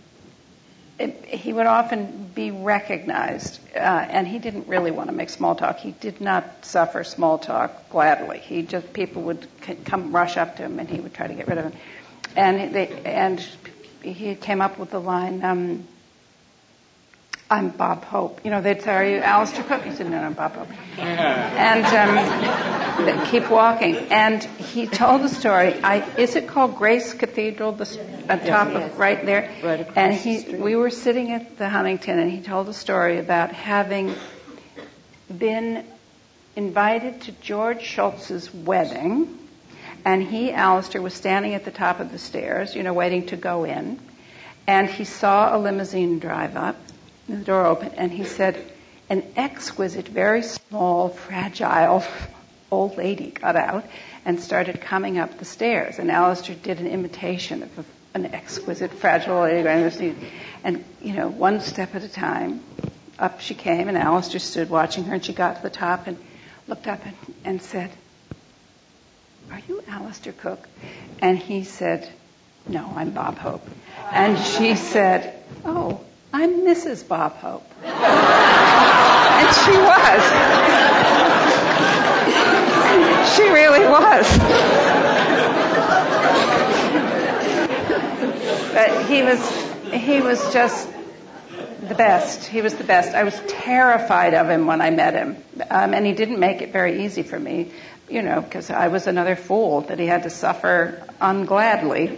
[SPEAKER 2] he would often be recognized, and he didn't really want to make small talk. He did not suffer small talk gladly. People would come rush up to him, and he would try to get rid of him. And he came up with the line, I'm Bob Hope. They'd say, are you Alistair Cooke? He said, no, I'm Bob Hope. And keep walking. And he told the story. Is it called Grace Cathedral, top of right there?
[SPEAKER 1] Right across
[SPEAKER 2] and
[SPEAKER 1] the street.
[SPEAKER 2] We were sitting at the Huntington, and he told a story about having been invited to George Schultz's wedding, and Alistair, was standing at the top of the stairs, waiting to go in, and he saw a limousine drive up. The door opened, and he said, an exquisite, very small, fragile old lady got out and started coming up the stairs. And Alistair did an imitation of an exquisite, fragile lady. And, one step at a time, up she came, and Alistair stood watching her, and she got to the top and looked up and said, "Are you Alistair Cooke?" And he said, "No, I'm Bob Hope." And she said, "Oh, I'm Mrs. Bob Hope." And she was. She really was. But he was just the best. He was the best. I was terrified of him when I met him. And he didn't make it very easy for me, because I was another fool that he had to suffer ungladly.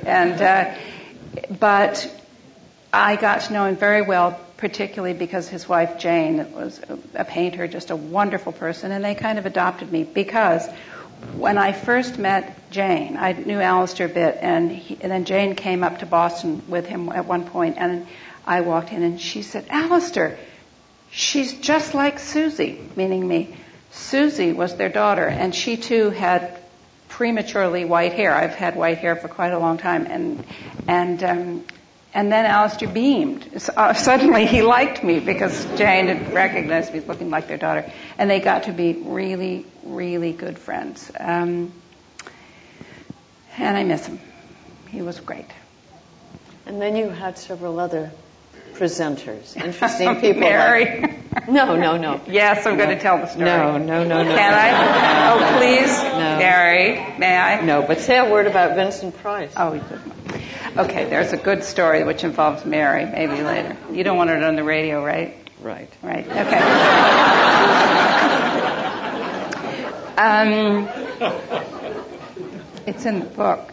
[SPEAKER 2] But I got to know him very well, particularly because his wife Jane was a painter, just a wonderful person, and they kind of adopted me because when I first met Jane, I knew Alistair a bit, and then Jane came up to Boston with him at one point, and I walked in and she said, "Alistair, she's just like Susie," meaning me. Susie was their daughter, and she too had prematurely white hair. I've had white hair for quite a long time, and then Alistair beamed. Suddenly he liked me because Jane had recognized me as looking like their daughter. And they got to be really, really good friends. And I miss him. He was great.
[SPEAKER 1] And then you had several other presenters, interesting people.
[SPEAKER 2] Mary.
[SPEAKER 1] No.
[SPEAKER 2] Yes, I'm going to tell the story.
[SPEAKER 1] No.
[SPEAKER 2] Can I? Oh, please.
[SPEAKER 1] No.
[SPEAKER 2] Mary, may I?
[SPEAKER 1] No, but say a word about Vincent Price.
[SPEAKER 2] Oh, okay, there's a good story which involves Mary, maybe later. You don't want it on the radio, right?
[SPEAKER 1] Right.
[SPEAKER 2] Right, okay. It's in the book.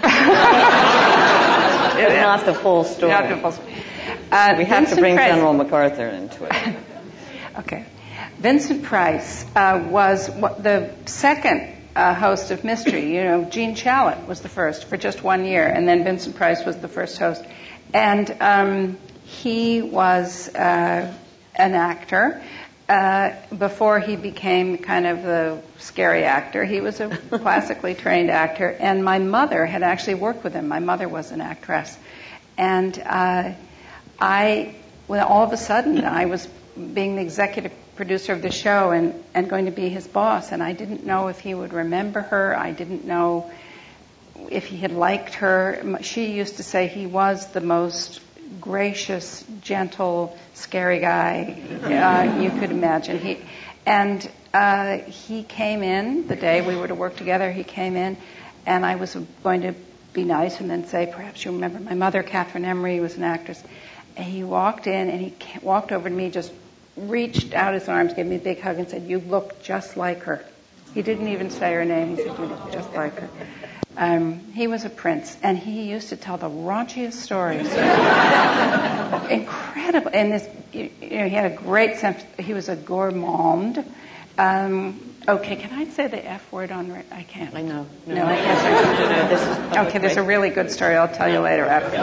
[SPEAKER 1] Not the full story.
[SPEAKER 2] Not the full story.
[SPEAKER 1] We have to bring General MacArthur into it.
[SPEAKER 2] Okay. Vincent Price was the second host of Mystery. Gene Shalit was the first for just 1 year, and then Vincent Price was the first host. And he was an actor. Before he became kind of the scary actor, he was a classically trained actor. And my mother had actually worked with him. My mother was an actress. And all of a sudden, I was being the executive producer of the show and going to be his boss, and I didn't know if he would remember her. I didn't know if he had liked her. She used to say he was the most gracious, gentle, scary guy you could imagine. He came in the day we were to work together. He came in, and I was going to be nice and then say, "Perhaps you remember my mother, Catherine Emery, was an actress." And he walked in, and he walked over to me, just reached out his arms, gave me a big hug, and said, "You look just like her." He didn't even say her name. He said, "You look just like her." He was a prince, and he used to tell the raunchiest stories. Incredible. And he had a great sense. He was a gourmand. Okay, can I say the F word on? I can't.
[SPEAKER 1] I know.
[SPEAKER 2] No, I can't say
[SPEAKER 1] No, this is
[SPEAKER 2] okay, there's a really good story. I'll tell you later after.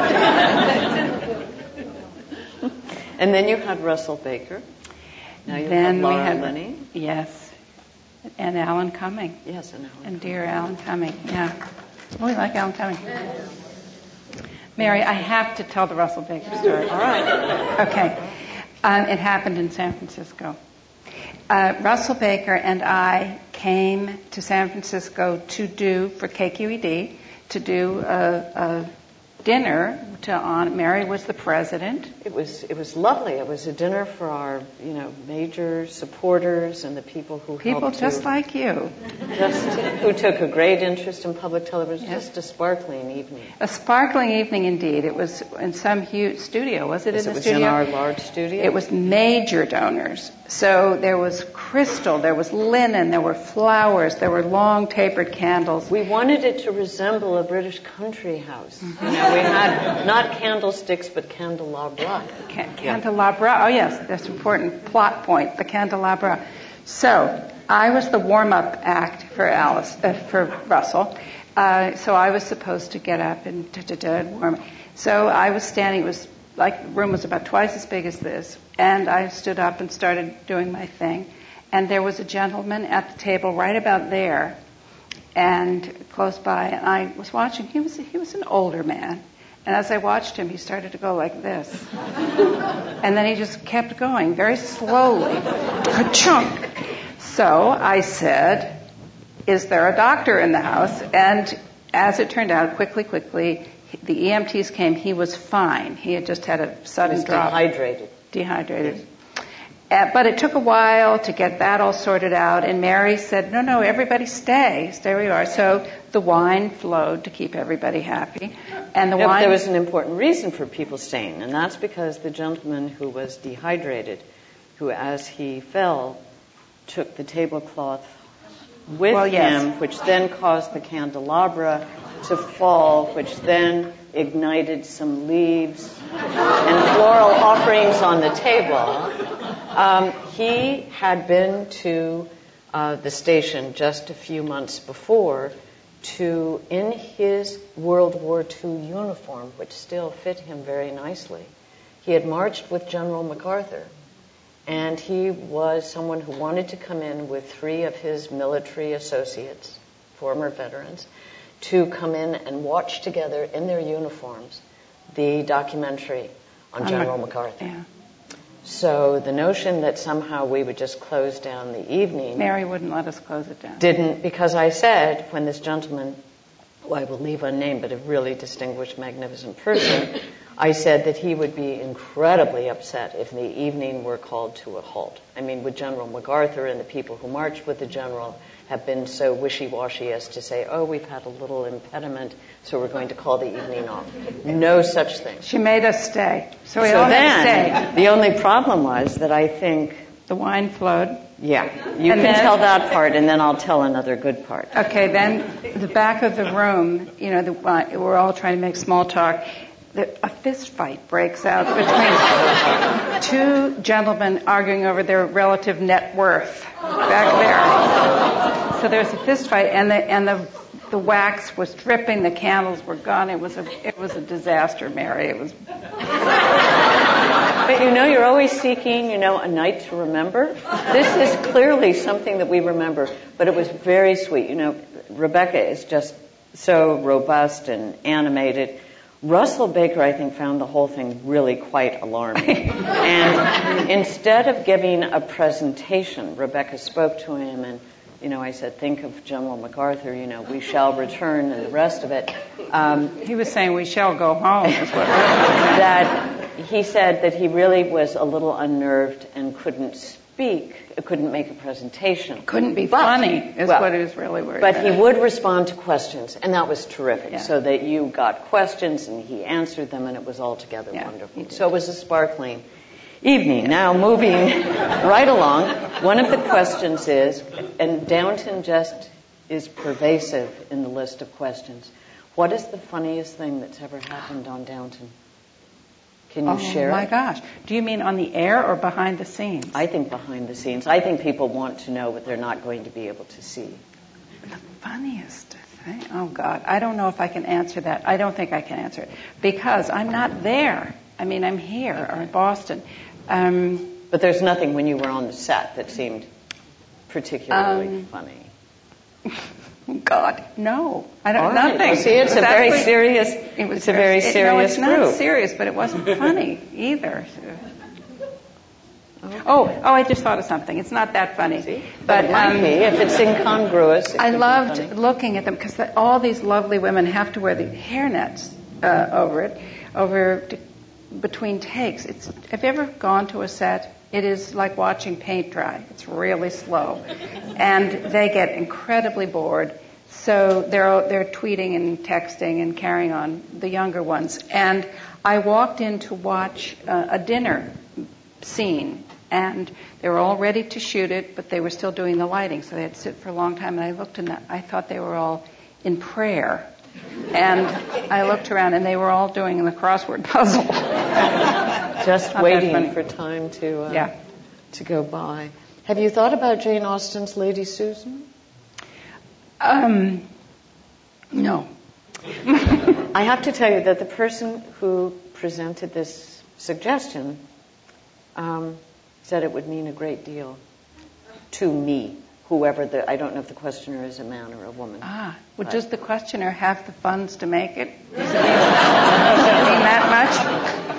[SPEAKER 1] And then you had Russell Baker. Now you
[SPEAKER 2] Then
[SPEAKER 1] had Laura
[SPEAKER 2] we had
[SPEAKER 1] Linney.
[SPEAKER 2] Yes, and Alan Cumming.
[SPEAKER 1] Yes, and Alan.
[SPEAKER 2] And dear Alan Cumming. Yeah, we like Alan Cumming. Mary, I have to tell the Russell Baker story.
[SPEAKER 1] All right.
[SPEAKER 2] Okay. It happened in San Francisco. Russell Baker and I came to San Francisco for KQED, to do a dinner Mary was the president.
[SPEAKER 1] It was lovely. It was a dinner for our, major supporters and the people who helped
[SPEAKER 2] just like you.
[SPEAKER 1] Who took a great interest in public television.
[SPEAKER 2] Yes.
[SPEAKER 1] Just a sparkling evening.
[SPEAKER 2] A sparkling evening indeed. It was in some huge studio. Was it in the studio?
[SPEAKER 1] It was in our large studio.
[SPEAKER 2] It was major donors. So there was crystal, there was linen, there were flowers, there were long tapered candles.
[SPEAKER 1] We wanted it to resemble a British country house. Mm-hmm. We had not candlesticks, but candelabra.
[SPEAKER 2] Candelabra. Oh, yes, that's an important plot point, the candelabra. So I was the warm-up act for Russell. So I was supposed to get up and warm. So I was standing. It was like the room was about twice as big as this, and I stood up and started doing my thing. and there was a gentleman at the table right about there, and close by, and I was watching. He was an older man, and as I watched him, he started to go like this, and then he just kept going very slowly, ka-chunk. So I said, "Is there a doctor in the house?" And as it turned out, quickly, the EMTs came. He was fine. He had just had a sudden drop. Dehydrated. But it took a while to get that all sorted out, and Mary said, no, everybody stay where you are. So the wine flowed to keep everybody happy. And
[SPEAKER 1] there was an important reason for people staying, and that's because the gentleman who was dehydrated, who as he fell, took the tablecloth with him, which then caused the candelabra to fall, which then ignited some leaves and floral offerings on the table. He had been to the station just a few months before in his World War II uniform, which still fit him very nicely. He had marched with General MacArthur, and he was someone who wanted to come in with 3 of his military associates, former veterans, to come in and watch together in their uniforms the documentary on General MacArthur.
[SPEAKER 2] Yeah.
[SPEAKER 1] So the notion that somehow we would just close down the evening...
[SPEAKER 2] Mary wouldn't let us close it down.
[SPEAKER 1] Didn't, because I said, when this gentleman, who I will leave unnamed, but a really distinguished, magnificent person, I said that he would be incredibly upset if the evening were called to a halt. I mean, would General MacArthur and the people who marched with the general have been so wishy-washy as to say, we've had a little impediment, so we're going to call the evening off? No such thing.
[SPEAKER 2] She made us stay. So we all had to stay.
[SPEAKER 1] The only problem was that I think...
[SPEAKER 2] The wine flowed.
[SPEAKER 1] Yeah. You can tell that part, and then I'll tell another good part.
[SPEAKER 2] Okay, then the back of the room, we're all trying to make small talk. A fist fight breaks out between 2 gentlemen arguing over their relative net worth back there. So there's a fist fight, and the wax was dripping, the candles were gone. It was a disaster, Mary. It was.
[SPEAKER 1] But you're always seeking, a night to remember. This is clearly something that we remember, but it was very sweet. Rebecca is just so robust and animated. Russell Baker, I think, found the whole thing really quite alarming. And instead of giving a presentation, Rebecca spoke to him and, I said, think of General MacArthur, we shall return and the rest of it.
[SPEAKER 2] He was saying we shall go home is what
[SPEAKER 1] that he said that he really was a little unnerved and couldn't make a presentation.
[SPEAKER 2] Couldn't be funny is what he was really worried about.
[SPEAKER 1] But he would respond to questions, and that was terrific. Yeah. So that you got questions, and he answered them, and it was altogether wonderful. So it was a sparkling evening. Now, moving right along, one of the questions is, and Downton just is pervasive in the list of questions, what is the funniest thing that's ever happened on Downton? Can you share it?
[SPEAKER 2] Oh, my gosh. Do you mean on the air or behind the scenes?
[SPEAKER 1] I think behind the scenes. I think people want to know what they're not going to be able to see.
[SPEAKER 2] The funniest thing? Oh, God. I don't know if I can answer that. I don't think I can answer it. Because I'm not there. I mean, I'm here or in Boston.
[SPEAKER 1] But there's nothing when you were on the set that seemed particularly funny.
[SPEAKER 2] God, no. I don't. Nothing.
[SPEAKER 1] Well, see, it's a very serious. It's a very serious
[SPEAKER 2] group. No, it's not serious, but it wasn't funny either. Okay. Oh! I just thought of something. It's not that funny,
[SPEAKER 1] see? But it might be. If it's incongruous.
[SPEAKER 2] I loved looking at them because all these lovely women have to wear the hairnets over between takes. Have you ever gone to a set? It is like watching paint dry. It's really slow. And they get incredibly bored. So they're tweeting and texting and carrying on, the younger ones. And I walked in to watch a dinner scene. And they were all ready to shoot it, but they were still doing the lighting. So they had to sit for a long time. And I looked and I thought they were all in prayer. And I looked around and they were all doing the crossword puzzle.
[SPEAKER 1] Just waiting for time to go by. Have you thought about Jane Austen's Lady Susan?
[SPEAKER 2] No.
[SPEAKER 1] I have to tell you that the person who presented this suggestion said it would mean a great deal. to me, whoever I don't know if the questioner is a man or a woman.
[SPEAKER 2] Does the questioner have the funds to make it? Does it mean that much?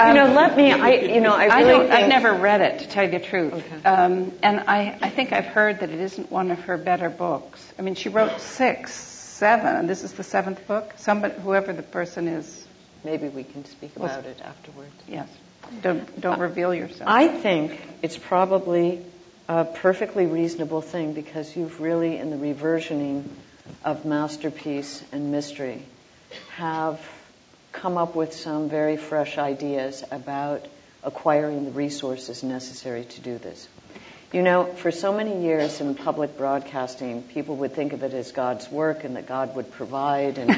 [SPEAKER 2] I've never read it, to tell you the truth.
[SPEAKER 1] Okay.
[SPEAKER 2] And I think I've heard that it isn't one of her better books. I mean, she wrote 6, 7, and this is the 7th book. Whoever the person is.
[SPEAKER 1] Maybe we can speak about it afterwards.
[SPEAKER 2] Yes. Don't reveal yourself.
[SPEAKER 1] I think it's probably a perfectly reasonable thing, because you've really, in the reversioning of Masterpiece and Mystery, have come up with some very fresh ideas about acquiring the resources necessary to do this. For so many years in public broadcasting, people would think of it as God's work and that God would provide. And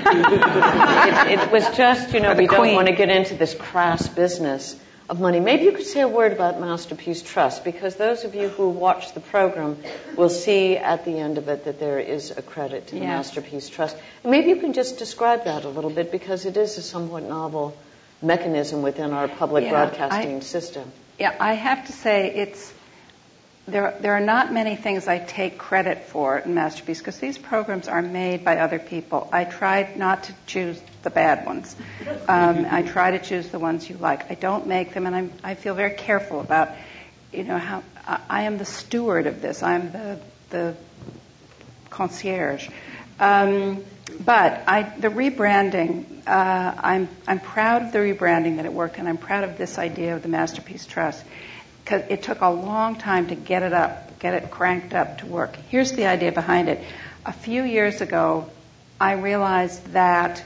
[SPEAKER 1] it was just, we don't want to get into this crass business of money. Maybe you could say a word about Masterpiece Trust, because those of you who watch the program will see at the end of it that there is a credit to the Masterpiece Trust. And maybe you can just describe that a little bit, because it is a somewhat novel mechanism within our public broadcasting system.
[SPEAKER 2] Yeah, I have to say there are not many things I take credit for in Masterpiece, because these programs are made by other people. I tried not to choose the bad ones. I try to choose the ones you like. I don't make them, and I feel very careful about, how I am the steward of this. I'm the concierge. But the rebranding, I'm proud of the rebranding that it worked, and I'm proud of this idea of the Masterpiece Trust, because it took a long time to get it cranked up to work. Here's the idea behind it. A few years ago, I realized that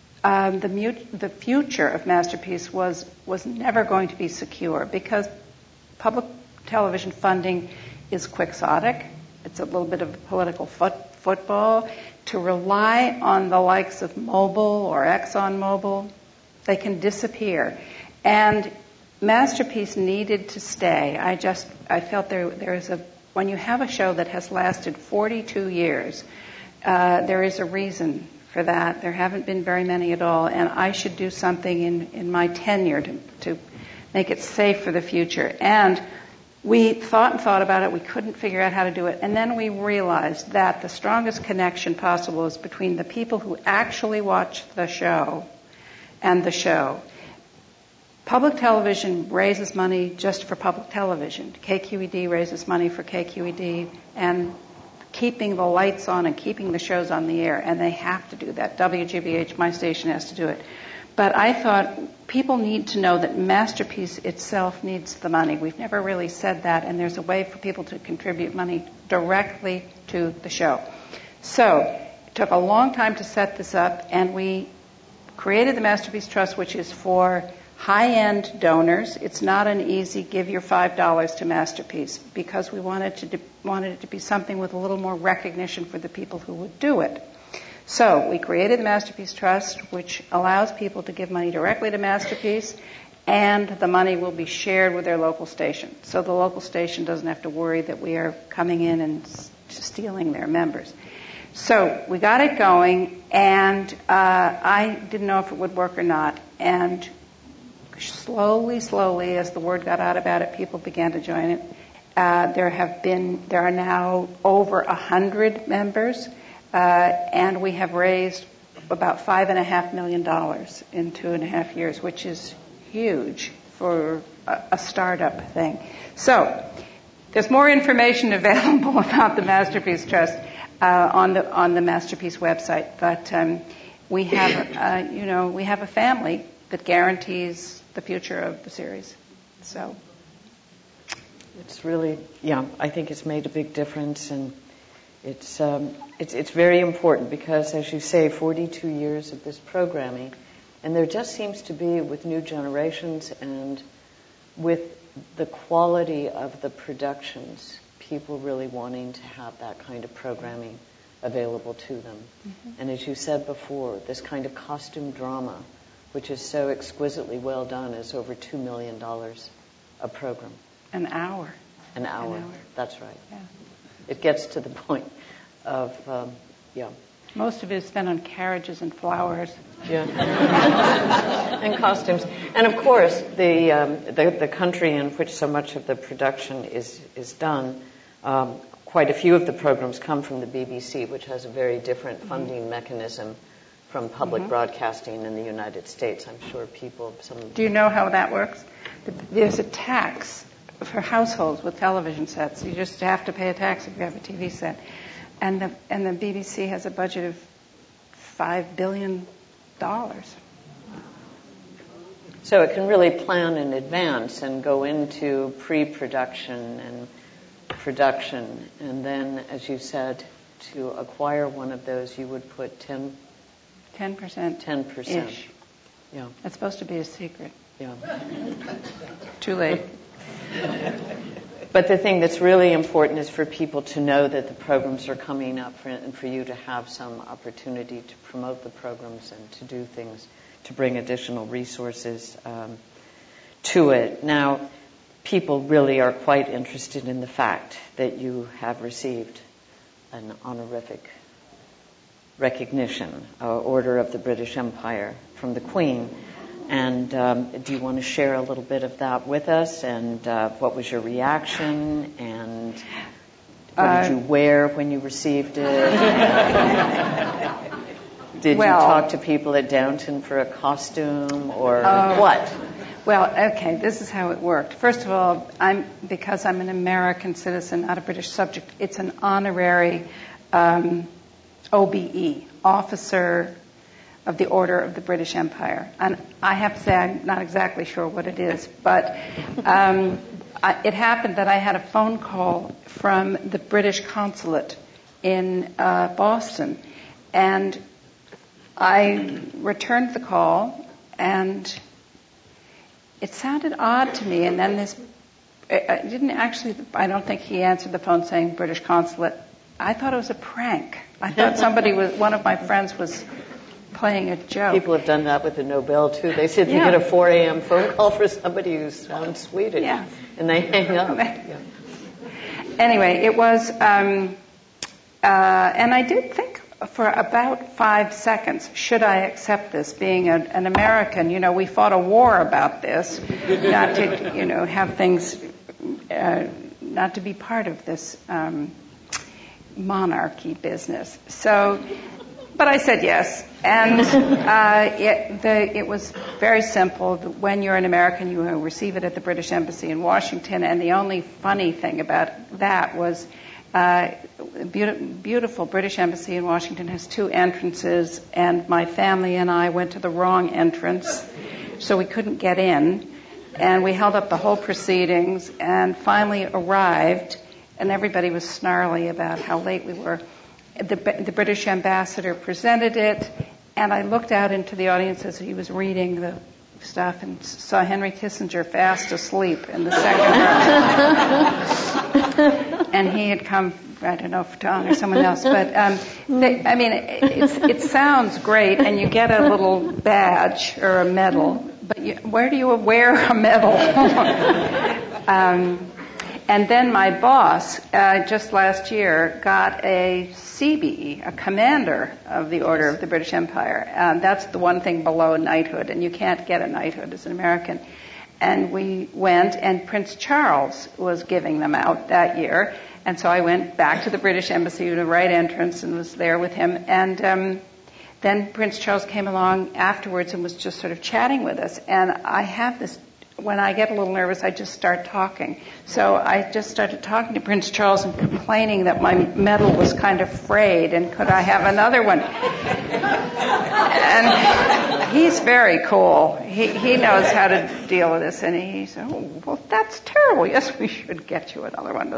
[SPEAKER 2] the future of Masterpiece was never going to be secure, because public television funding is quixotic. It's a little bit of political football. To rely on the likes of Mobil or ExxonMobil, they can disappear. And Masterpiece needed to stay. I felt there is when you have a show that has lasted 42 years, there is a reason for that. There haven't been very many at all, and I should do something in my tenure to make it safe for the future. And we thought about it. We couldn't figure out how to do it. And then we realized that the strongest connection possible is between the people who actually watch the show and the show. Public television raises money just for public television. KQED raises money for KQED and keeping the lights on and keeping the shows on the air, and they have to do that. WGBH, my station, has to do it. But I thought people need to know that Masterpiece itself needs the money. We've never really said that, and there's a way for people to contribute money directly to the show. So it took a long time to set this up, and we created the Masterpiece Trust, which is for high-end donors. It's not an easy give your $5 to Masterpiece, because we wanted it to be something with a little more recognition for the people who would do it. So we created the Masterpiece Trust, which allows people to give money directly to Masterpiece, and the money will be shared with their local station. So the local station doesn't have to worry that we are coming in and stealing their members. So we got it going, and I didn't know if it would work or not. And slowly, as the word got out about it, people began to join it. There are now over 100 members, and we have raised about $5.5 million in 2.5 years, which is huge for a startup thing. So there's more information available about the Masterpiece Trust on the Masterpiece website, but we have a family that guarantees the future of the series. So
[SPEAKER 1] it's really, I think it's made a big difference, and it's very important, because, as you say, 42 years of this programming, and there just seems to be, with new generations and with the quality of the productions, people really wanting to have that kind of programming available to them. Mm-hmm. And as you said before, this kind of costume drama, which is so exquisitely well done, is over $2 million a program.
[SPEAKER 2] An hour.
[SPEAKER 1] An hour. That's right.
[SPEAKER 2] Yeah.
[SPEAKER 1] It gets to the point of,
[SPEAKER 2] Most of it is spent on carriages and flowers.
[SPEAKER 1] Yeah. And costumes. And of course, the country in which so much of the production is done Quite a few of the programs come from the BBC, which has a very different funding mechanism from public broadcasting in the United States. I'm sure
[SPEAKER 2] Do you know how that works? There's a tax for households with television sets. You just have to pay a tax if you have a TV set. And the BBC has a budget of $5 billion.
[SPEAKER 1] So it can really plan in advance and go into pre-production and production. And then, as you said, to acquire one of those, you would put 10%. 10%. Yeah.
[SPEAKER 2] That's supposed to be a secret.
[SPEAKER 1] Yeah.
[SPEAKER 2] Too late.
[SPEAKER 1] But the thing that's really important is for people to know that the programs are coming up and for you to have some opportunity to promote the programs and to do things to bring additional resources to it. Now, people really are quite interested in the fact that you have received an honorific recognition, Order of the British Empire from the Queen. And do you want to share a little bit of that with us? And what was your reaction? And what did you wear when you received it? Did you talk to people at Downton for a costume or what?
[SPEAKER 2] Well, okay, this is how it worked. First of all, because I'm an American citizen, not a British subject, it's an honorary OBE, Officer of the Order of the British Empire. And I have to say I'm not exactly sure what it is, but it happened that I had a phone call from the British consulate in Boston, and I returned the call, and it sounded odd to me, and then I don't think he answered the phone saying British consulate. I thought it was a prank. I thought one of my friends was playing a joke.
[SPEAKER 1] People have done that with the Nobel, too. They said you get a 4 a.m. phone call for somebody who sounds Swedish, and they hang up.
[SPEAKER 2] Anyway, it was, and I did think for about 5 seconds, should I accept this? Being an American, we fought a war about this, not to, have things, not to be part of this monarchy business. So, but I said yes, and it was very simple. When you're an American, you receive it at the British Embassy in Washington, and the only funny thing about that was beautiful British Embassy in Washington has 2 entrances, and my family and I went to the wrong entrance, so we couldn't get in, and we held up the whole proceedings, and finally arrived, and everybody was snarly about how late we were. The British ambassador presented it, and I looked out into the audience as he was reading the stuff and saw Henry Kissinger fast asleep in the second row. And he had come, I don't know, to honor someone else. But, it sounds great, and you get a little badge or a medal, but where do you wear a medal? And then my boss, just last year, got a CBE, a commander of the Order of the British Empire. That's the one thing below knighthood, and you can't get a knighthood as an American. And we went, and Prince Charles was giving them out that year. And so I went back to the British Embassy to the right entrance and was there with him. And then Prince Charles came along afterwards and was just sort of chatting with us. And I have this, when I get a little nervous, I just start talking. So I just started talking to Prince Charles and complaining that my medal was kind of frayed and could I have another one? And he's very cool. He knows how to deal with this. And he said, oh, well, that's terrible. Yes, we should get you another one.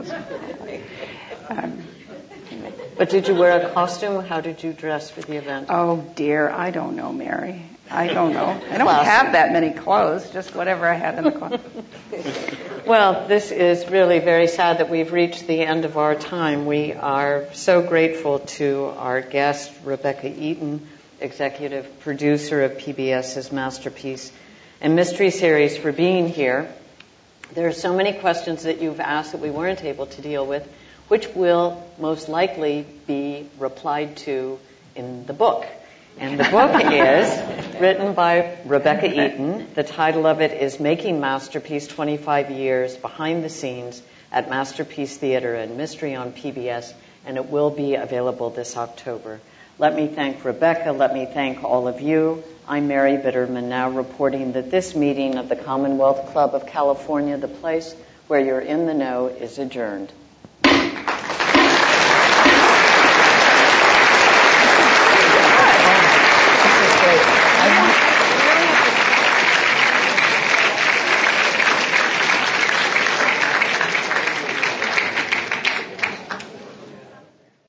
[SPEAKER 1] But did you wear a costume? How did you dress for the event?
[SPEAKER 2] Oh, dear. I don't know, Mary. I don't know. I don't have that many clothes, just whatever I had in the closet.
[SPEAKER 1] Well, this is really very sad that we've reached the end of our time. We are so grateful to our guest, Rebecca Eaton, executive producer of PBS's Masterpiece and Mystery Series, for being here. There are so many questions that you've asked that we weren't able to deal with, which will most likely be replied to in the book. And the book is written by Rebecca Eaton. The title of it is Making Masterpiece, 25 Years Behind the Scenes, at Masterpiece Theater and Mystery on PBS, and it will be available this October. Let me thank Rebecca. Let me thank all of you. I'm Mary Bitterman, now reporting that this meeting of the Commonwealth Club of California, the place where you're in the know, is adjourned.